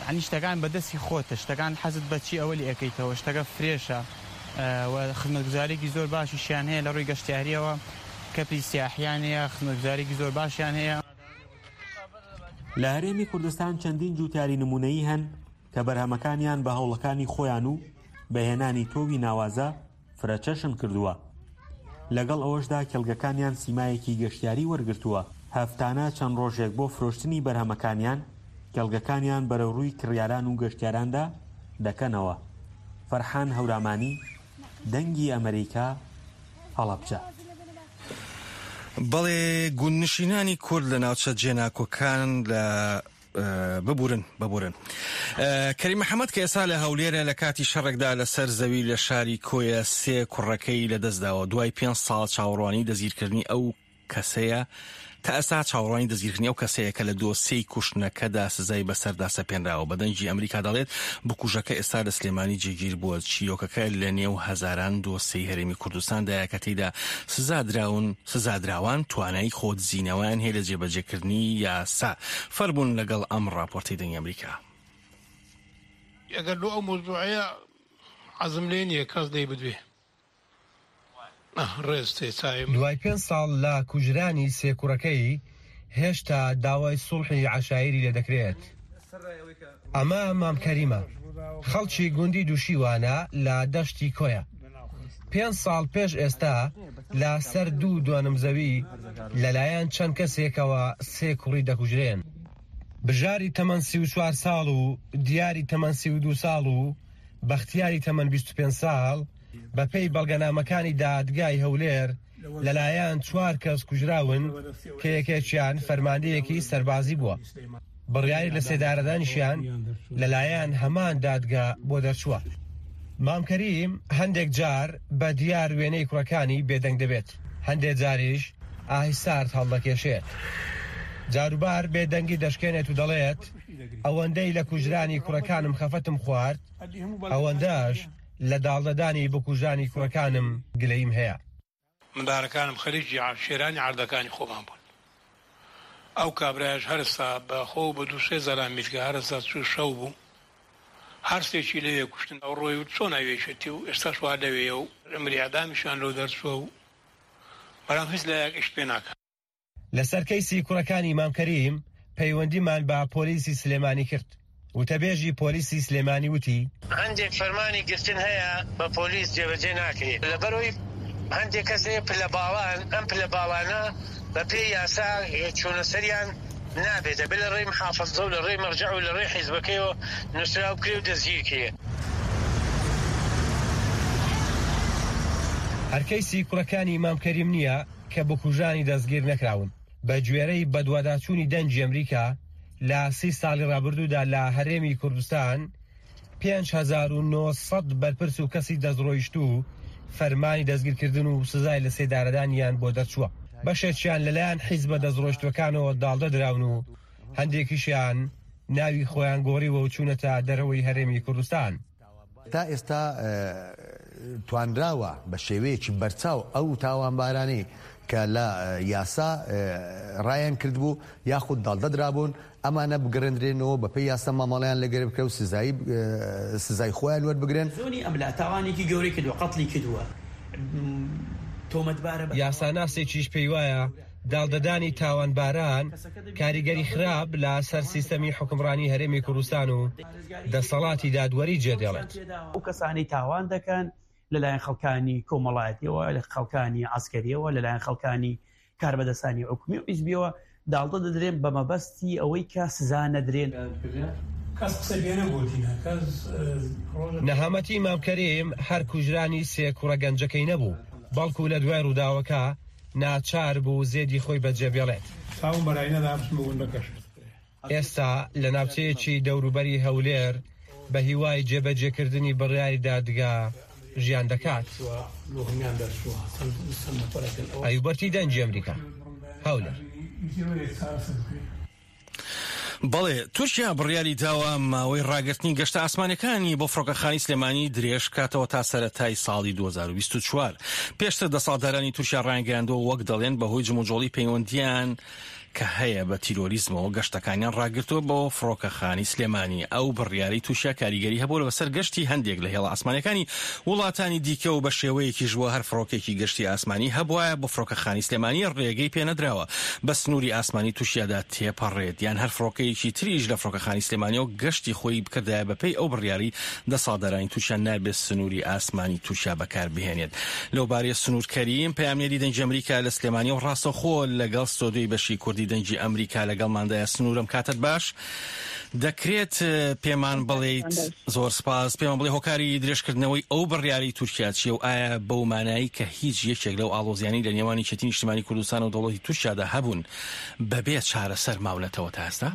عنی شتەکان بەدەستی خۆتە شتەکان حەزت بەچی ئەوە لی ئەەکەیتەوە شتەکە فرێشە و خزمەتگوزارێکی زۆر باشیشیان هەیە لە ڕووی گەشتیاریەوە کەپی سیاحیان هەیە خزمەتگوزارێکی زۆر باشیان هەیە. لە هەرێمی کوردستان چەندین جوتیاری نمونەیی هەن کە بەرهەمەکانیان بە هەوڵەکانی خۆیان و بەهێنانی تۆوی ناوازە فرەچەشن کردووە. لەگەڵ ئەوەشدا کێڵگەکانیان سیمایەکی گەشتیاری وەرگرتووە. هەفتانە چەند ڕۆژێک بۆ فرۆشتنی بەرهەمەکانیان کێڵگەکانیان بەرەو ڕووی کڕیاران و گەشتیاراندا دەکەنەوە. فەرحان هەورامانی، دەنگی ئەمریکا، هەڵەبجە. بەڵێ گوندنشینانی کورد لە ناوچە جێناکۆکان لە ببورن ببورن کەریم محەممەد کە ئێستا لە هەولێرە لە کاتی شەڕێکدا لەسەر زەوی لە شاری کۆیە سێ کوڕەکەی لەدەستداوە دوای پێنج ساڵ چاوەڕوانی دەزگیرکردنی ئەو کەسەیە تا ئێستا چاوەڕوانی دەزگیرکردنی ئەو کەسەیە کە لە دۆسیەی کوشتنەکەدا سزای بەسەردا سەپێنراوە. بەدەنجی ئەمریکا دەڵێت بکوژەکە ئێستا لە سلێمانی جێگیر بووە. چیرۆکەکە لە نێو هەزاران دۆسیەی هەرێمی کوردستاندایە کە تێیدا سزادراون سزادراوان توانایی خۆتزیینەوەیان هەیە لە جێبەجێکردنی یاسا. فەربوون لەگەڵ ئەم ڕاپۆرتەی دەنگی ئەمریکا. ئەگەر لۆ ئەو مۆزوعەیە عەزم لێ نییە کەس دەی بدوێ. دوای پێنج ساڵ لە کوژرانی سێکوڕەکەی هێشتا داوای سوڵحی عەشایری لێ دەکرێت. ئەمە مام کەریمە خەڵکی گوندی دووشیوانە لە دەشتی کۆیە. پێنج ساڵ پێش ئێستا لە سەر دوو دوانم زەوی لەلایەن چەند کەسێکەوە سێ کوڕی دەکوژرێن. بژاری تەمەن سی و چوار ساڵ و دیاری تەمەن سی و دوو ساڵ و بەختیاری تەمەن بیست و پێنج ساڵ بەپێی بەڵگەنامەکانی دادگای هەولێر لەلایەن چوار کەس کوژراون کە یەکێکیان فەرماندەیەکی سەربازی بووە. بڕیاری لە سێدارەدانیشیان لەلایەن هەمان دادگا بۆ دەرچووە. مام کەریم هەندێک جار بە دیار وێنەی کوڕەکانی بێدەنگ دەبێت، هەندێک جاریش ئاهیستارت هەڵدەکێشێت. جاروبار بێدەنگی دەشکێنێت و دەڵێت ئەوەندەی لە کوژرانی کوڕەکانم خەفەتم خوارد ئەوەندەش لە داڵدەدانی بکوژانی کوڕەکانم گلەیم هەیە. منداڵەکانم خەریکی شێرانی عەردەکانی خۆمان بوون. ئەو کابرایش هەرستا بە خۆ بە دوو سێ زەلام میلگە هەرستا چوو شەو بوو هەر سێکی لەوێ کوشتن ئەو ڕۆی و چۆن ناوێشێتی و ئێستاش وا لەوێیە و ئەمریادامیشان لەو دەرچووە و بەڵام هیچ لایەک ئیش پێ ناکات. لەسەر کەیسی کوڕەکانی مام کەریم پەیوەندیمان بە پۆلیسی سلێمانی کرد. وتەبێژی پۆلیسی سلێمانی وتی هەندێک فەرمانی گرتن هەیە بە پۆلیس جێبەجێ ناکرێت لەبەرەوەی هەندێک کەسەیە پلە باڵان ئەم پلە باڵانە بە پێی یاسا چوونە سەریان نابێت دەبێت لە ڕێی محافەزە و لە ڕێی مەرجع و لە ڕێی حیزبەکەیەوە نووسراو بکرێ و دەستگیر کرێ. هەرکەیسی کوڕەکانی مام کەریم نییە کە بکوژانی دەستگیر نەکراون. بە گوێرەی بەدواداچوونی دەنجی ئەمریکا لە سی ساڵی ڕابردوودا لە هەرێمی کوردستان پێنج هەزار و نۆ سەد بەرپرس و کەسی دەستڕۆیشت و فەرمانی دەستگیرکردن و سزای لە سێدارەدانیان بۆ دەرچووە. بەشێکیان لەلایەن حیزبە دەستڕۆیشتوەکانەوە داڵدە دراون و هەندێکیشیان ناوی خۆیان گۆڕیوە و چوونەتە دەرەوەی هەرێمی کوردستان. تا ئێستا توانراوە بە شێوەیەکی بەرچاو ئەو تاوانبارانی کە لە یاسا ڕایان کردبوو یاخود داڵدەدرابوون ئەمانە بگەڕێنرێنەوە بە پێی یاسا مامەڵیان لەگەرە بکە و سزایی سزای خۆیان وەربگرن. زۆنی ئەم لە تاوانێکی گەورەی کردووە قەتڵی کردووە تۆمەتبارە یاساناسێکیش پێی وایە داڵدەدانی تاوانباران کاریگەری خراپ لە سەر سیستەمی حکومڕانی هەرێمی کوردستان و دەسەڵاتی دادوەری جێدێڵێت. ئەو کەسانی تاوان دەکەن لەلایەن خەڵکانی کۆمەڵایەتیەوە لە خەڵکانی عسکەریەوە لەلایەن خەڵکانی کاربەدەستانی حکومی و حیزبیەوە داڵدە دەدرێن بە مەبەستی ئەوەی کە سزا نەدرێن. نەهامەتی مام کەریم هەر کوژرانی سێ کوڕە گەنجەکەی نەبوو بەڵکو لە دوای ڕووداوەکە ناچار بوو زێدی خۆی بەجێبێڵێت. ئێستا لە ناوچەیەکی دەوروبەری هەولێر بە هیوای جێبەجێکردنی بڕیاری دادگا ژیان دەکات. ئەیوبەرتی دەنجی ئەمریکا هەولێر. بەڵێ تورکیا بڕیاری داوە ماوەی ڕاگررتنی گەشتە ئاسمانەکانی بۆ فڕۆکەخانی سلێمانی درێژ کاتەوە تا سەرەتای ساڵی دوو هەزار و بیست و چوار. پێشتر دەسەڵاتدارانی تورکیا ڕایگەیاندەوە وەک دەڵێن بەهۆی جموجۆڵی پەیوەندیان کە هەیە بە تیرۆریزمەوە گەشتەکانیان ڕاگرتووە بۆ فڕۆکەخانی سلێمانی. ئەو بڕیاری تووشیا کاریگەری هەبوو بەسەر گەشتی هەندێک لە هێڵە ئاسمانەکانی وڵاتانی دیکە و بە شێوەیەکیش بووە هەر فڕۆکێکی گەشتی ئاسمانی هەبووە بۆ فڕۆکەخانی سلێمانی ڕێگەی پێنەدراوە بە سنووری ئاسمانی تووشیادا تێپەڕێت یان هەر فڕۆکەیەکی تریش لە فڕۆکەخانی سلێمانیەوە گەشتی خۆی بکردایە بەپێی ئەو بڕیاری دەسەڵاتدارانی تووشیا نابێت سنووری ئاسمانی تووشیا بەکاربهێنێت. لەوبارەی سنوورکەریم پەیامنێری دەنگی ئەمریکا لە سلێمانی و ڕاستەوخۆ لەگەڵ سۆدوی بەشی کوردی دەنگی ئەمریکا لەگەڵماندایە سنوورم کاتت باش. دەکرێت پێمان بڵێیت زۆر سپاس پێمان بڵێ هۆکاری درێژکردنەوەی ئەو بڕیاری تورکیا چیە و ئایا بەو مانایی کە هیچ یەکێک لەو ئاڵۆزیانی لە نێوانی چەتی نیشتیمانی کوردستان و دەوڵەتی تورکیادا هەبوون بەبێ چارەسەر ماونەتەوە تا ئێستا؟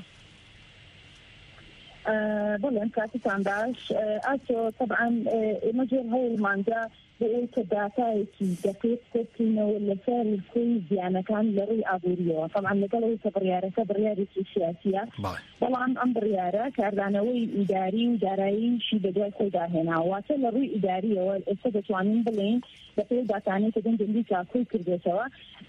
بەڵێن کاتتان باش ئاسۆ طبعا ئێمە جێر هەوڵماندا بۆ ئەوی کە داتایەکی دەکرێت کۆبکەینەوە لەسەر کوی زیانەکان لە ڕووی ئابوووریەوە طبعا لەگەڵ ئەوی کە بڕیارەکە بڕیارێکی سیاسیە بەڵام ئەم بڕیارە کاردانەوەی ئیداری و داراییشی بەدوای خۆیدا هێناوە واتە لە ڕووی ئیداریەوە ئێستا دەتوانین بڵێن بەپێی داتانەی کە دەنگ ئەمریکا کۆی کردێتەوە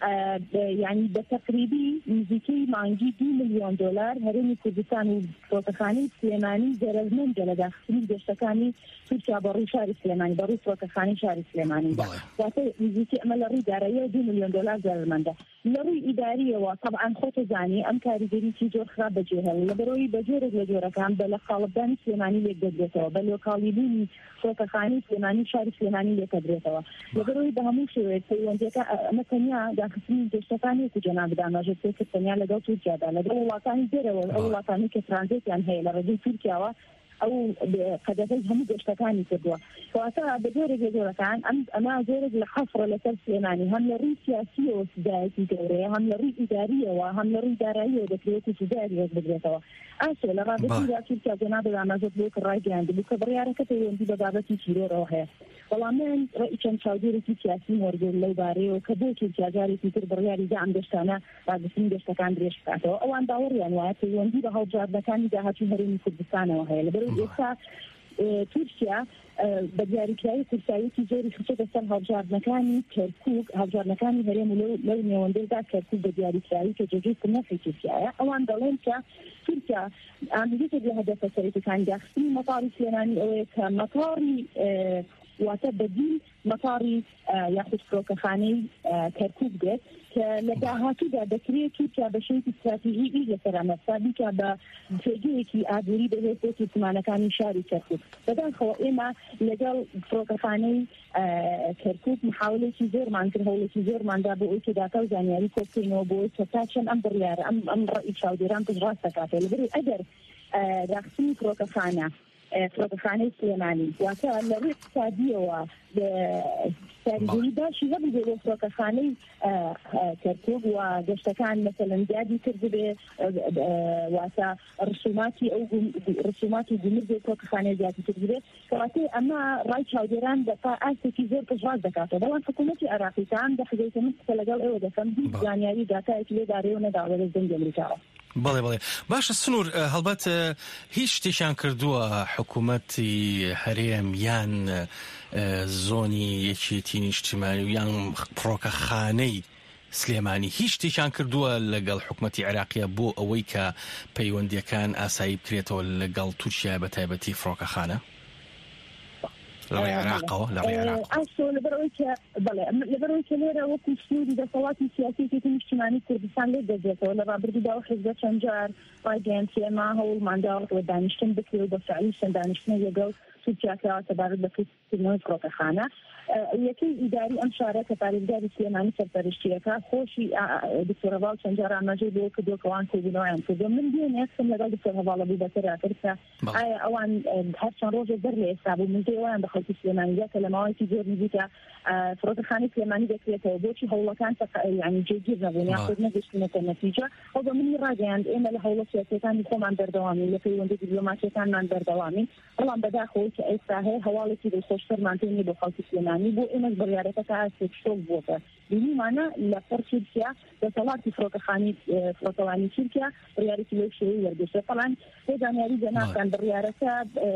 یعنی بە تەقریبی نزیکەی مانگی دو میلیۆن دۆلار هەرێمی کوردستان و فڕۆکەخانەی سلێمانی زەرەزمەندە لە داخستنی گەشتەکانی تورکیا بە ڕووی شاری سلێمانی بە ڕووی فڕۆکەخانەی شاری سلێمانیدا واتە نزیکەی ئەمە لە ڕووی داراییەوە دو میلیۆن دۆلار زەرمەندە. لە ڕووی ئیداریەوە طبعا خۆتە زانی ئەم کاریگەریی زۆر خراپ بەجێهێڵ لە بەرەوەی بە جۆرێک لە جۆرەکان بە لە قاڵبدانی سلێمانی لێک دەدرێتەوە بە لۆکاڵیبوونی فڕۆکەخانەی سلێمانی شاری سلێمانی لێکەدرێتەوە لە بەرەوەی بە هەموو شێوەیەک پەیوەندیەکە ئەمە تەنیا داخستنی گەشتەکانی و جەناب داماژێت پێ کرد تەنیا لەگەڵ تورکیادا لەگەڵ وڵاتانی دێرەوە ئەو وڵاتانی کە ترانزیتیان هەیە لە ڕێگەی تورکیاوە ئەو قەدەفەی هەموو گەشتەکانی کردووە کەواتە بە جۆرێک لە جۆرەکان ئەمە جۆرێک لە حەفرە لەسەر سلێمانی هەم لە ڕووی سیاسیەوە سزایەتی گەورەیە هەم لە ڕووی ئیداریەوە هەم لە ڕووی داراییەوە دەکرێت و سزایەتی هەست بدرێتەوە. ئاسۆ لە ڕابردوودا تورکیا جەناب داماژێت بۆ کە ڕایگەیاندبوو کە بڕیارەکە پەیوەندی بە بابەتی تیرۆرەوە هەیە بەڵام من ڕێی چەند چاودێرێکی سیاسی وەرگرت لەو بارەیەوە کە بۆ تورکیا جارێکی تر بڕیاری دا ئەم گەشتانە ڕاگررتنی گەشتەکان درێژ بکاتەوە ئەوان باوەڕیان وایە پەیوەندی بە هەڵبژاردنەکانی داهاتووی هەرێمی کوردستانەوە هەیە لەبەرەوەی ئێستا تورکیا بە دیاریکراوی کورساییەکی زۆری خچێتە سەر هەڵبژاردنەکانی کەرکووک هەڵبژاردنەکانی هەرێم لەو نێوەندەیدا کەرکووک بە دیاریکراوی کە جێگەی نەفی تورکیایە ئەوان دەڵێن کە تورکیا ئامریکا لە هەدەفە سەرەکیەکانی داخستنی مەتاڕی سلێمانی ئەوەیە کە مەتاڕی واتە بەدیل مەتاڕی یاخود فڕۆکەخانەی کەرکووک بێت کە لە داهاتوودا دەکرێت تورکیا بە شێوەیەکی استراتیژی لەسەر ئەمەسابی کە بە جێگەیەکی ئابووری بەهێز بۆ تورکمانەکانی شاری کەرکووک بەداخەوە ئێمە لەگەڵ فڕۆکەخانەی کەرکووک محاولێکی زۆرمان کرد هەوڵێکی زۆرماندا بۆ ئەوی کە داتا و زانیاری کۆبکەینەوە بۆ ئەوی کە تا چەند ئەم بڕیارە ئەم ئەم ڕێی چاودێران پشت ڕاست دەکاتێت لەبەرەوەی ئەگەر داخستنی فڕۆکەخانە فڕۆکەخانەی سلێمانی واتە لە ڕێی اقتصادیەوە کاریگەری باشی هەبوو بێ بۆ فڕۆکەخانەی کەرکووک و گەشتەکان مەسەلەن زیادی کرد بێ واتە ڕسوماتی ئەو ڕسوماتی گومرگ بێ فڕۆکەخانەی زیادی کرد بێت کەواتە ئەمە ڕای چاودێران دەفا ئاستێکی زۆر پشتڕاست دەکاتەوە بەڵام حکوومەتی عێراقیتان دەخەجێتە من کە لەگەڵ ئێوە دەکەم هیچ زانیاری داتایەکی لێ دارێوە نەداوە لە دەنگی ئەمریکاوە. بەڵێ بەڵێ باشە سنوور هەڵبەت هیچ شتێکیان کردووە حکوومەتی هەرێم یان زۆنی یەکێتی نیشتیمانی و یان فڕۆکەخانەی سلێمانی هیچ شتێکیان کردووە لەگەڵ حکوومەتی عێراقیە بۆ ئەوەی کە پەیوەندیەکان ئاسایی بکرێتەوە لەگەڵ تورکیا بە تایبەتی فڕۆکەخانە لەڕێی عێراقەوە لەڕێی عێراق ئاسۆ لەبەرەوەی کە بەڵێ لەبەرەوەی کە لێرە وەکو سنووری دەسەڵاتی سیاسیەتی نیشتیمانی کوردستان لێ دەدرێتەوە لە ڕابردوودا و حزبە چەند جار ڕایگەیاند ئێمە هەوڵمانداوە دانیشتن بکرێت بە فعلی چەند دانیشتنە لەگەڵ تورکیاکەوە تەبارەت بە کردنەوەی فڕۆکەخانە یەکەی ئیداری ئەم شارە کە پارێزگاری سلێمانی سەرپەرشتیەکە خۆشی دکتۆر هەواڵ چەند جار ئاماژەی بۆ کردووە کەوان کۆبوونەوەیان کردووە من دێنێت کەم لەگەڵ دکتۆر هەواڵە بوو بەتەرا کرد کە ئایا ئەوان هەر چەند ڕۆژێک بەر لە ئێستا بوو من دێوایان بە خەڵکی سلێمانیدا کە لە ماوەیەکی زۆر نزیکە فڕۆکەخانەی سلێمانی دەکرێتەوە بۆچی هەوڵەکان یعنی جێگیر نەبوون یاخود نەگەشتنەوە نەتیجە ئەو بە منی ڕاگەیاند ئێمە لە هەوڵە سیاسیەکانی خۆمان بەردەوامین لە پەیوەندی دیپلۆماتیەکانمان بەردەوامین بەڵام بەداخەوەی کە ئێستا هەیە هەواڵێکی دڵخۆشکەرمان پێ نییە بۆ خەڵکی سلێمانی سلێمانی بۆ ئێمەش بڕیارەکە تا سێکشۆک بووە بینیمانە لە پەر تورکیا دەسەڵاتی فڕۆکەخانی فڕۆکەوانی تورکیا بڕیارێکی لەو شێوەی وەردەگرێت بەڵام پێدانیاری دەناکەن بڕیارەکە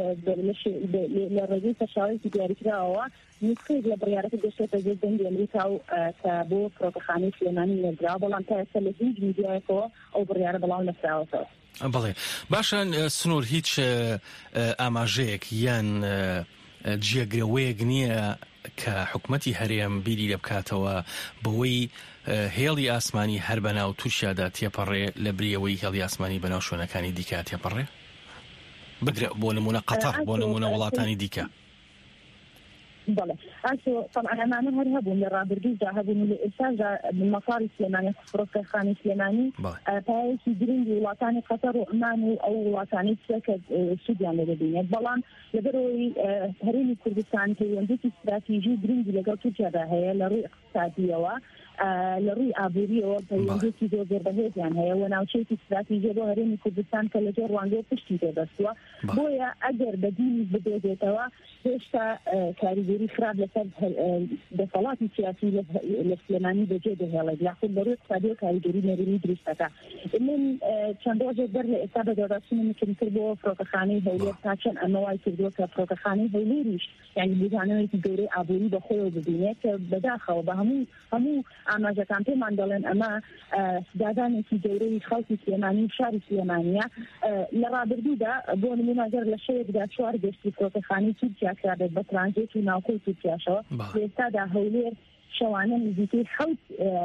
لە ڕێگەی سەرچاوەیەکی دیاریکراوەوە نسخەیەک لە بڕیارەکە دەچێتە ژێر دەنگی ئەمریکا و کە بۆ فڕۆکەخانەی سلێمانی نێردراوە بەڵام تا ئێستا لە هیچ میدیایەکەوە ئەو بڕیارە بەڵاو نەکراوەتەوە. بەڵێ باشان سنوور هیچ ئاماژەیەک یان جێگرەوەیەک نییە کە حکومەتی هەرێم بیری لە بکاتەوە بەوەی هێڵی ئاسمانی هەر بەناو تورکیادا تێپەڕێ لە بریەوەی هێڵی ئاسمانی بەناو شوێنەکانی دیکە تێپەڕێ بگرێ بۆ نمونە قەتەر بۆ نمونە وڵاتانی دیکە. بله ئاسۆ طبعا ئەمانە هەر هەبوون لە ڕابردوودا هەبوون لە ئێستاژا مەفاری سلێمانی فڕۆکەخانەی سلێمانی پایەکی گرنگی وڵاتانی قەتەر و عمان و ئەو وڵاتانی کە سوودیان لێ دەبینێت بەڵام لەبەرەوەی هەرێمی کوردستان پەیوەندیی استراتیژی گرنگی لەگەڵ تورکیادا هەیە لە ڕووی اقتصادیەوە لە ڕووی ئابووریەوە پەیوەندیی زۆر زۆر بەهێزیان هەیە و ناوچەیەکی استراتیژی بۆ هەرێمی کوردستان کە لە جۆر ڕوانگەی پشتی تێدەستووە بۆیە ئەگەر بەدینی بدۆزێتەوە هێشتا کاریگەری خراپ لەسەر دەسەڵاتی سیاسی لە سلێمانی بەجێ دەهێڵێت یاخود بەڕووی اقتصادی و کاریگەری نەرێنی دروستەکە. من چەند ڕۆژێک بەر لە ئێستا بەدەڕاستنی کرد بۆ فڕۆکەخانەی هەولێر تا چەند ئەمە وای کردووە کە فڕۆکەخانەی هەولێریش یعنی بزانەوەیکی گەورەی ئابووری بەخۆیەوە ببینێت کە بەداخەوە بە هەموو هەموو ئاماژەکان پێمان دەڵێن ئەمە دادانێکی گەورەی خەڵکی سلێمانی شاری سلێمانیە. لە ڕابردوودا بۆ نمونە ئەگەر لە شەوێکدا چوار گەشتی فڕۆکەخانەی تورکیا کرابێت بە ترانزیت و ناوخۆی تورکیاشەوە ئێستادا هەولێر شەوانە نزیکەی حەوت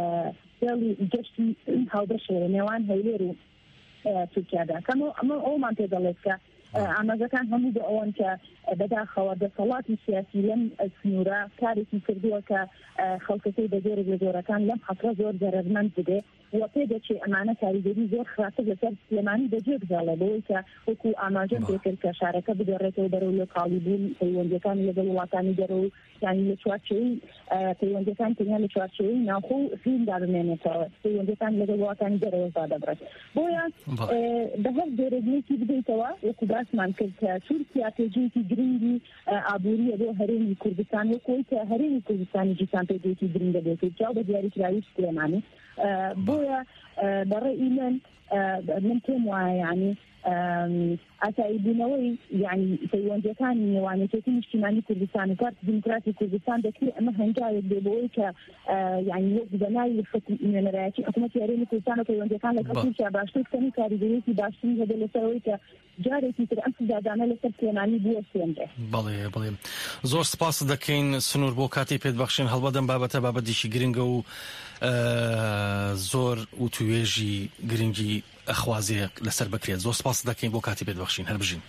دڵی گەشتی هاوبەشێرە نێوان هەولێر و تورکیادا کەمە ئەمە ئەومان پێ دەڵێت کە ئاماژەکان هەموو بە ئەوەن کە بەداخەوە دەسەڵاتی سیاسی لەم سنوورە کارێکی کردووە کە خەڵکەکەی بە جۆرێک لە جۆرەکان لەم حەقە زۆر زەرمەند بدێ و پێ دەچێت ئەمانە کاریگەری زۆر خراپتر لەسەر سلێمانی بەجێ بگەڵێ بەوەی کە وەکو ئاماژەم پێکرد کە شارەکە بدۆڕێتەوە بەرەو لۆکاڵی بوون پەیوەندیەکانی لەگەڵ وڵاتانی دەرەوە یانی لە چوارچێوەی پەیوەندیەکان تەنیا لە چوارچێوەی ناوخۆ و فیلمدا بمێنێتەوە پەیوەندیەکان لەگەڵ وڵاتانی دەرەوەدا دەبڕێت بۆیە بە هەر جۆرەگرێکی بدەیتەوە وەکو باسمان کرد کە تورکیا پێگەیەکی گرنگی ئابووریە بۆ هەرێمی کوردستان وەکوی کە هەرێمی کوردستانی جیسان پێگەیەکی گرنگ دەبێت جاو بە دیاریکراوی سلێمانی بۆیە بەڕێی من من پێم وایە یعنی ئاساییبوونەوەی یعنی پەیوەندیەکانی نێوانەتێتی نیشتیمانی کوردستان و پارتی دیموکراتی کوردستان دەکرێت ئەمە هەنگاوێک بێ بەوەی کە یعنی وەک بەناوی نوێنەرایەتی حکوومەتی هەرێمی کوردستان و پەیوەندیەکان لەگەڵ تورکیا باشتر بکەن کاریگەریەکی باشتری هەبێت لەسەرەوەی کە جارێکی تر ئەم سزادانە لەسەر سلێمانی بووە سێنرێ. بەڵێ بڵێ زۆر سپاس دەکەین سنوور بۆ کاتی پێدبەخشین هەڵبەدەم بابەتە بابەتێکی گرنگە و زۆر و توێژی گرنگی ئەخوازێک لەسەر بکرێت. زۆر سپاس دەکەین بۆ کاتی پێدبەخشین هەر بژین.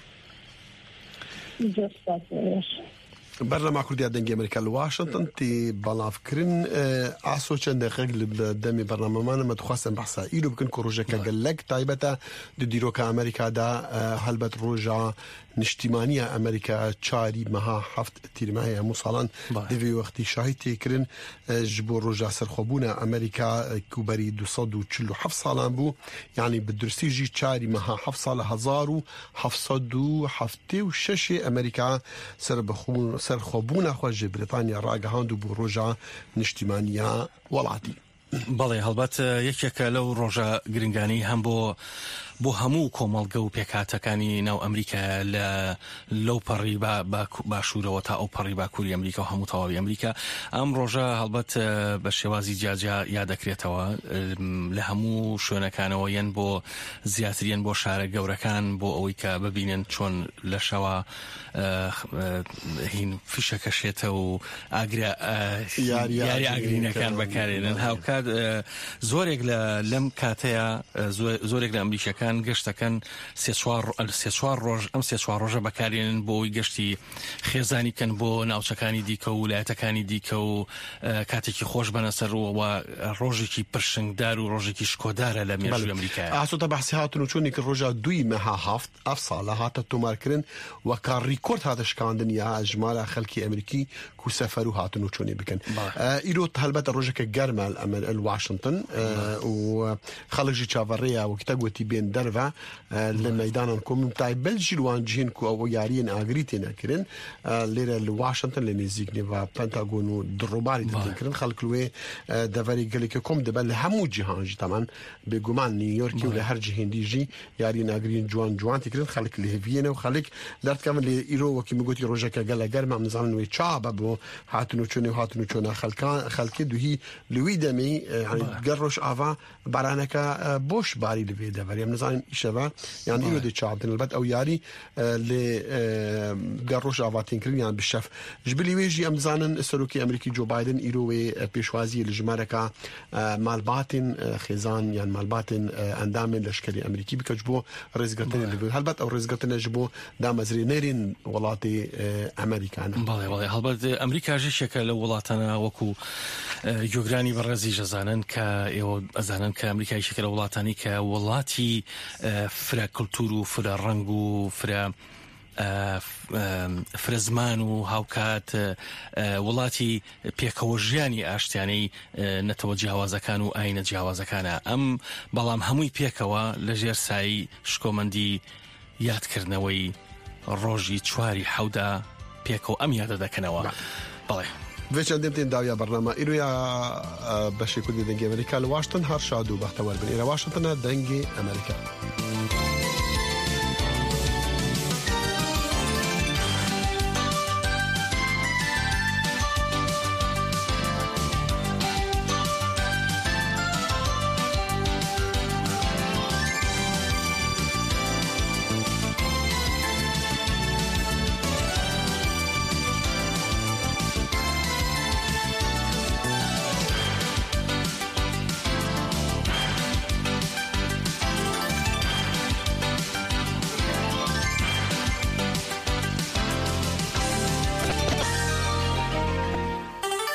بەرنامە کوردیا دەنگی ئەمریکا لە واشنگتن تی بەڵاوکردن ئاسۆ چەند دقیق لە دەمی بەرنامەمانە دەخواستن بەحسا ئیرۆ بکەن کە ڕۆژێکە گەلەک تایبەتە دیرۆکە ئەمریکادا هەلبەت ڕۆژە نیشتیمانیە ئەمریکا چاری مەها هەفت تیرمایە هەموو ساڵان دەوێ وەختی شاهی تێکردن ji بۆ ڕۆژە سەرخۆبوونە ئەمریکا کوبەری دووسەد و چل و هەفت ساڵان بوو یعنی بەدرسیژی چاری مەها هەفت ساڵە هەزار و هەفسەد و هەفتێ و شەشێ ئەمریکا سەر بەخۆبوون سەرخۆبوونە خۆشی بریتانیا ڕاگەهاند و بۆ ڕۆژە نیشتیمانیە وڵاتی. بەڵێ هەڵبەت یەکێکە لەو ڕۆژە گرنگانی هەم بۆ بۆ هەموو کۆمەڵگە و پێکاتەکانی ناو ئەمریکا لە لەو پەڕی باشوورەوە تا ئەو پەڕی باکووری ئەمریکا و هەموو تەواوی ئەمریکا ئەم ڕۆژە هەڵبەت بە شێوازی جیاجیا یادەکرێتەوە لە هەموو شوێنەکانەوە یەن بۆ زیاتریان بۆ شارە گەورەکان بۆ ئەوەی کە ببینن چۆن لە شەوە هین فیشەکەشێتە و یاری ئاگرینەکان بەکارێنن هاوکات زۆرێک لەم کاتەیە زۆرێک لە ئەمریکەکان گەشتەکەن سێ چوار ڕۆژ ئەم سێ چوار ڕۆژە بەکارێنن بۆی گەشتی خێزانی کەن بۆ ناوچەکانی دیکە و ویلایەتەکانی دیکە و کاتێکی خۆش بەنەسەرەوە ڕۆژێکی پرشنگدار و ڕۆژێکی شکۆدارە لە مێژووی ئەمریکا. ئاسۆتە بەحسی هاتن و چۆنی کە ڕۆژە دوی مەها هەفت ئەف ساڵە هاتە تۆمارکردن وەکە ڕیکۆرد هاتە شکاندن یا ژمارە خەڵکی ئەمریکی کو سەفەر و هاتن و چۆنی بکەن. ئیرۆ هەلبەتە ڕۆژێکە گەرمە واشنگتن و خەڵکی چاوەڕێیە وەکتە گوتی بێن دەرە لە مەدانان کۆم تای بەلژیروان جین کو ئەو یاریین ئاگری تێنەکردن لێرە لە واشنگتن لە نێزیک نێوا پەنتاگۆن و دڕۆباری دەکردن خەڵکوێ دەڤەری گەلێکە کۆم دەبەن لە هەموو جیهانجی تامان بێگومان نیویۆرکی و لە هەرجی هندیژی یاری ناگرین جوان جوان تێکردن خەڵک لە هێڤینە و خەڵک دەردکەمن لێ ئیرۆ وەکی مگوتی ڕۆژەکە گەلە گەرمە مزانن وێ چابە بۆ هاتن و چۆنێ هاتن و چۆنە خەڵکان خەڵکی دوهی لوی دەمەی گەر ڕۆژ ئاوا بارانەکە بۆش باری لەوێ دەڤەر ئەم نزانین ئیشەوە یان ئیرۆ دێ چابدن البەت ئەو یاری لێ گەر ڕۆژ ئاواتینکردن یان بشەف ژبلی وێژی ئەم زانن سەرۆکی ئەمریکی جۆ بایدن ئیرۆوێ پێشوازی لە ژمارەکە مالباتن خێزان یان مالباتن ئەندامێن لەشکری ئەمریکی بکەچ بۆ ڕێزگرتنی لەبێ هەلبەت ئەو ڕێزگرتنەش بۆ دامەزرێنەرین وڵاتی ئەمریکانە بەڵێ بەڵێ هەڵبەت ئەمریکاژی شێکە لە وڵاتانە وەکو گوێگرانی بەڕێزی ژەزانن کە ئێوە ئەزانن کە ئەمریکای شێکە لە وڵاتانی کە وڵاتی فرە کولتور و فرە ڕەنگ و فرە فرزمان و هاوکات وڵاتی پێکەوە ژیانی ئاشتیانەی نەتەوە جیاوازەکان و ئاینە جیاوازەکانە ئەم بەڵام هەمووی پێکەوە لە ژێر سایی شکۆمەندی یادکردنەوەی ڕۆژی چواری حەودا پێکەوە ئەم یادە دەکەنەوە بەڵێ وێ چەندێن تێن داویا بەرنامە ئیرۆیا بەشێ کوردی دەنگی ئەمریکا لە واشتن هەر شاد و بەختەوەر بن ئێرە واشتنە دەنگی ئەمریکا.